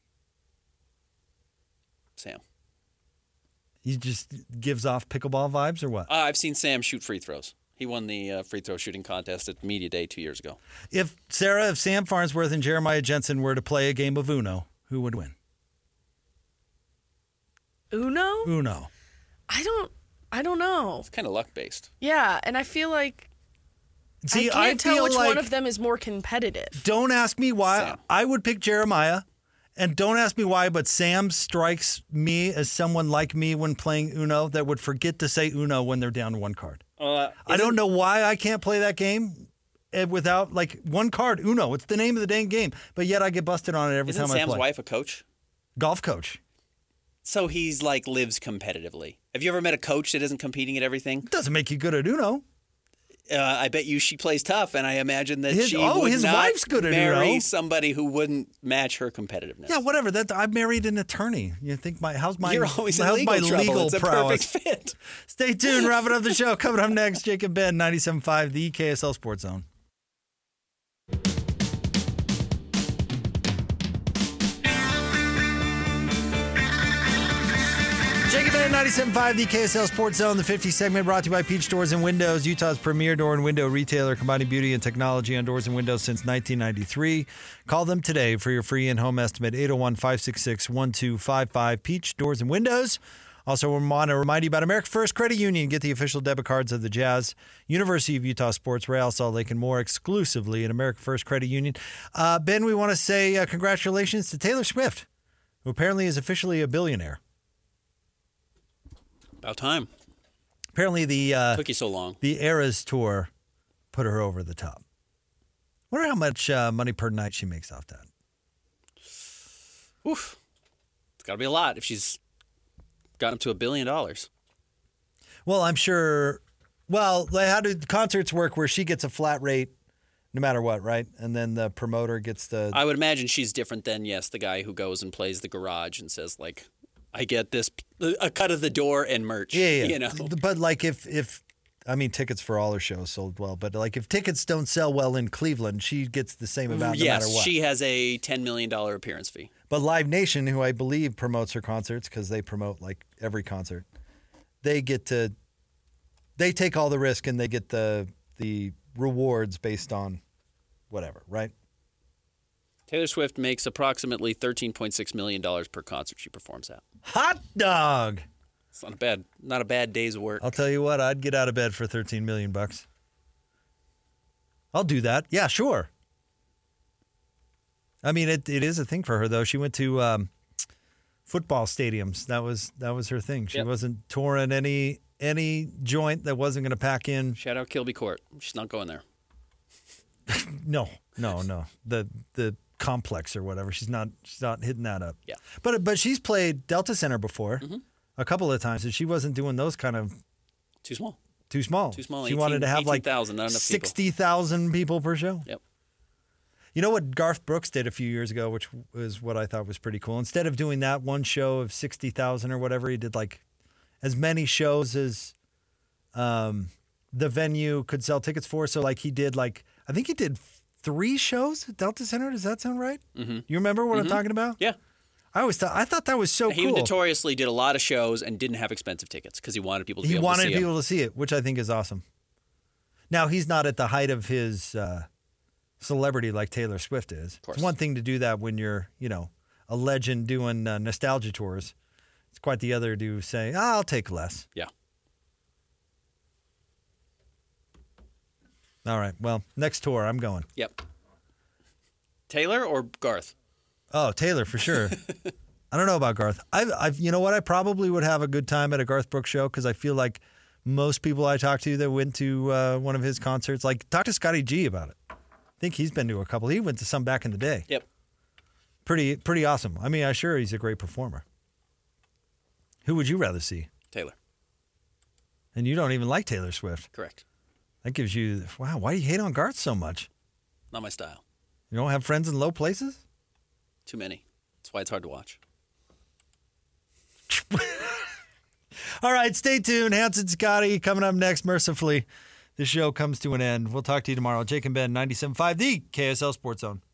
Sam. He just gives off pickleball vibes, or what? I've seen Sam shoot free throws. He won the free throw shooting contest at Media Day 2 years ago. If Sam Farnsworth and Jeremiah Jensen were to play a game of Uno, who would win? Uno? Uno. I don't know. It's kind of luck-based. Yeah, and I feel like See, I can't tell which like, one of them is more competitive. Don't ask me why. Sam. I would pick Jeremiah, and don't ask me why, but Sam strikes me as someone like me when playing Uno that would forget to say Uno when they're down one card. I don't know why I can't play that game without, like, one card, Uno. It's the name of the dang game, but yet I get busted on it every time I play. Isn't Sam's wife a coach? Golf coach. So he's like lives competitively. Have you ever met a coach that isn't competing at everything? Doesn't make you good at Uno. I bet you she plays tough, and I imagine that his not wife's good at marry Uno. somebody who wouldn't match her competitiveness. Yeah, whatever. I married an attorney. You think how's my You're always in legal trouble. Legal it's a prowess? perfect fit. Stay tuned. Wrapping up the show. Coming up next, Jake and Ben, 97.5, the KSL Sports Zone. Jake and Ben Ben at 97.5, the KSL Sports Zone, the 50 segment brought to you by Peach Doors and Windows, Utah's premier door and window retailer, combining beauty and technology on doors and windows since 1993. Call them today for your free in-home estimate, 801-566-1255, Peach Doors and Windows. Also, we want to remind you about America First Credit Union. Get the official debit cards of the Jazz, University of Utah Sports, Real Salt Lake, and more exclusively at America First Credit Union. Ben, we want to say congratulations to Taylor Swift, who apparently is officially a billionaire. About time. Apparently the took you so long. The Eras tour put her over the top. Wonder how much money per night she makes off that. Oof. It's got to be a lot if she's gotten up to $1 billion. Well, I'm sure. Well, how do concerts work where she gets a flat rate no matter what, right? And then the promoter gets the... I would imagine she's different than, yes, the guy who goes and plays the garage and says, like, I get this, a cut of the door and merch. Yeah. You know? But, like, if I mean, tickets for all her shows sold well, but, like, if tickets don't sell well in Cleveland, she gets the same amount no matter what. Yes, she has a $10 million appearance fee. But Live Nation, who I believe promotes her concerts, because they promote, like, every concert, they take all the risk and they get the rewards based on whatever, right? Taylor Swift makes approximately $13.6 million per concert she performs at. Hot dog! It's not a bad day's work. I'll tell you what, I'd get out of bed for $13 million. I'll do that. Yeah, sure. I mean, it is a thing for her, though. She went to football stadiums. That was her thing. She wasn't touring any joint that wasn't going to pack in. Shout out Kilby Court. She's not going there. No. The complex or whatever. She's not hitting that up. Yeah. But she's played Delta Center before a couple of times, and she wasn't doing those kind of too small. She wanted to have 18,000, not enough 60,000 people per show. Yep. You know what Garth Brooks did a few years ago, which was what I thought was pretty cool. Instead of doing that one show of 60,000 or whatever, he did like as many shows as the venue could sell tickets for. So like I think he did 3 shows at Delta Center. Does that sound right? Mm-hmm. You remember what I'm talking about? Yeah. I thought that was so cool. He notoriously did a lot of shows and didn't have expensive tickets because he wanted people to be able to see He wanted people to see it, which I think is awesome. Now, he's not at the height of his celebrity like Taylor Swift is. Of course. It's one thing to do that when you're, a legend doing nostalgia tours. It's quite the other to say, I'll take less. Yeah. All right. Well, next tour, I'm going. Yep. Taylor or Garth? Oh, Taylor for sure. I don't know about Garth. I've you know what? I probably would have a good time at a Garth Brooks show because I feel like most people I talk to that went to one of his concerts, like talk to Scotty G about it. I think he's been to a couple. He went to some back in the day. Yep. Pretty awesome. I mean, I'm sure he's a great performer. Who would you rather see? Taylor. And you don't even like Taylor Swift. Correct. That gives you, wow, why do you hate on Garth so much? Not my style. You don't have friends in low places? Too many. That's why it's hard to watch. All right, stay tuned. Hanson Scotty coming up next, mercifully. The show comes to an end. We'll talk to you tomorrow. Jake and Ben, 97.5, the KSL Sports Zone.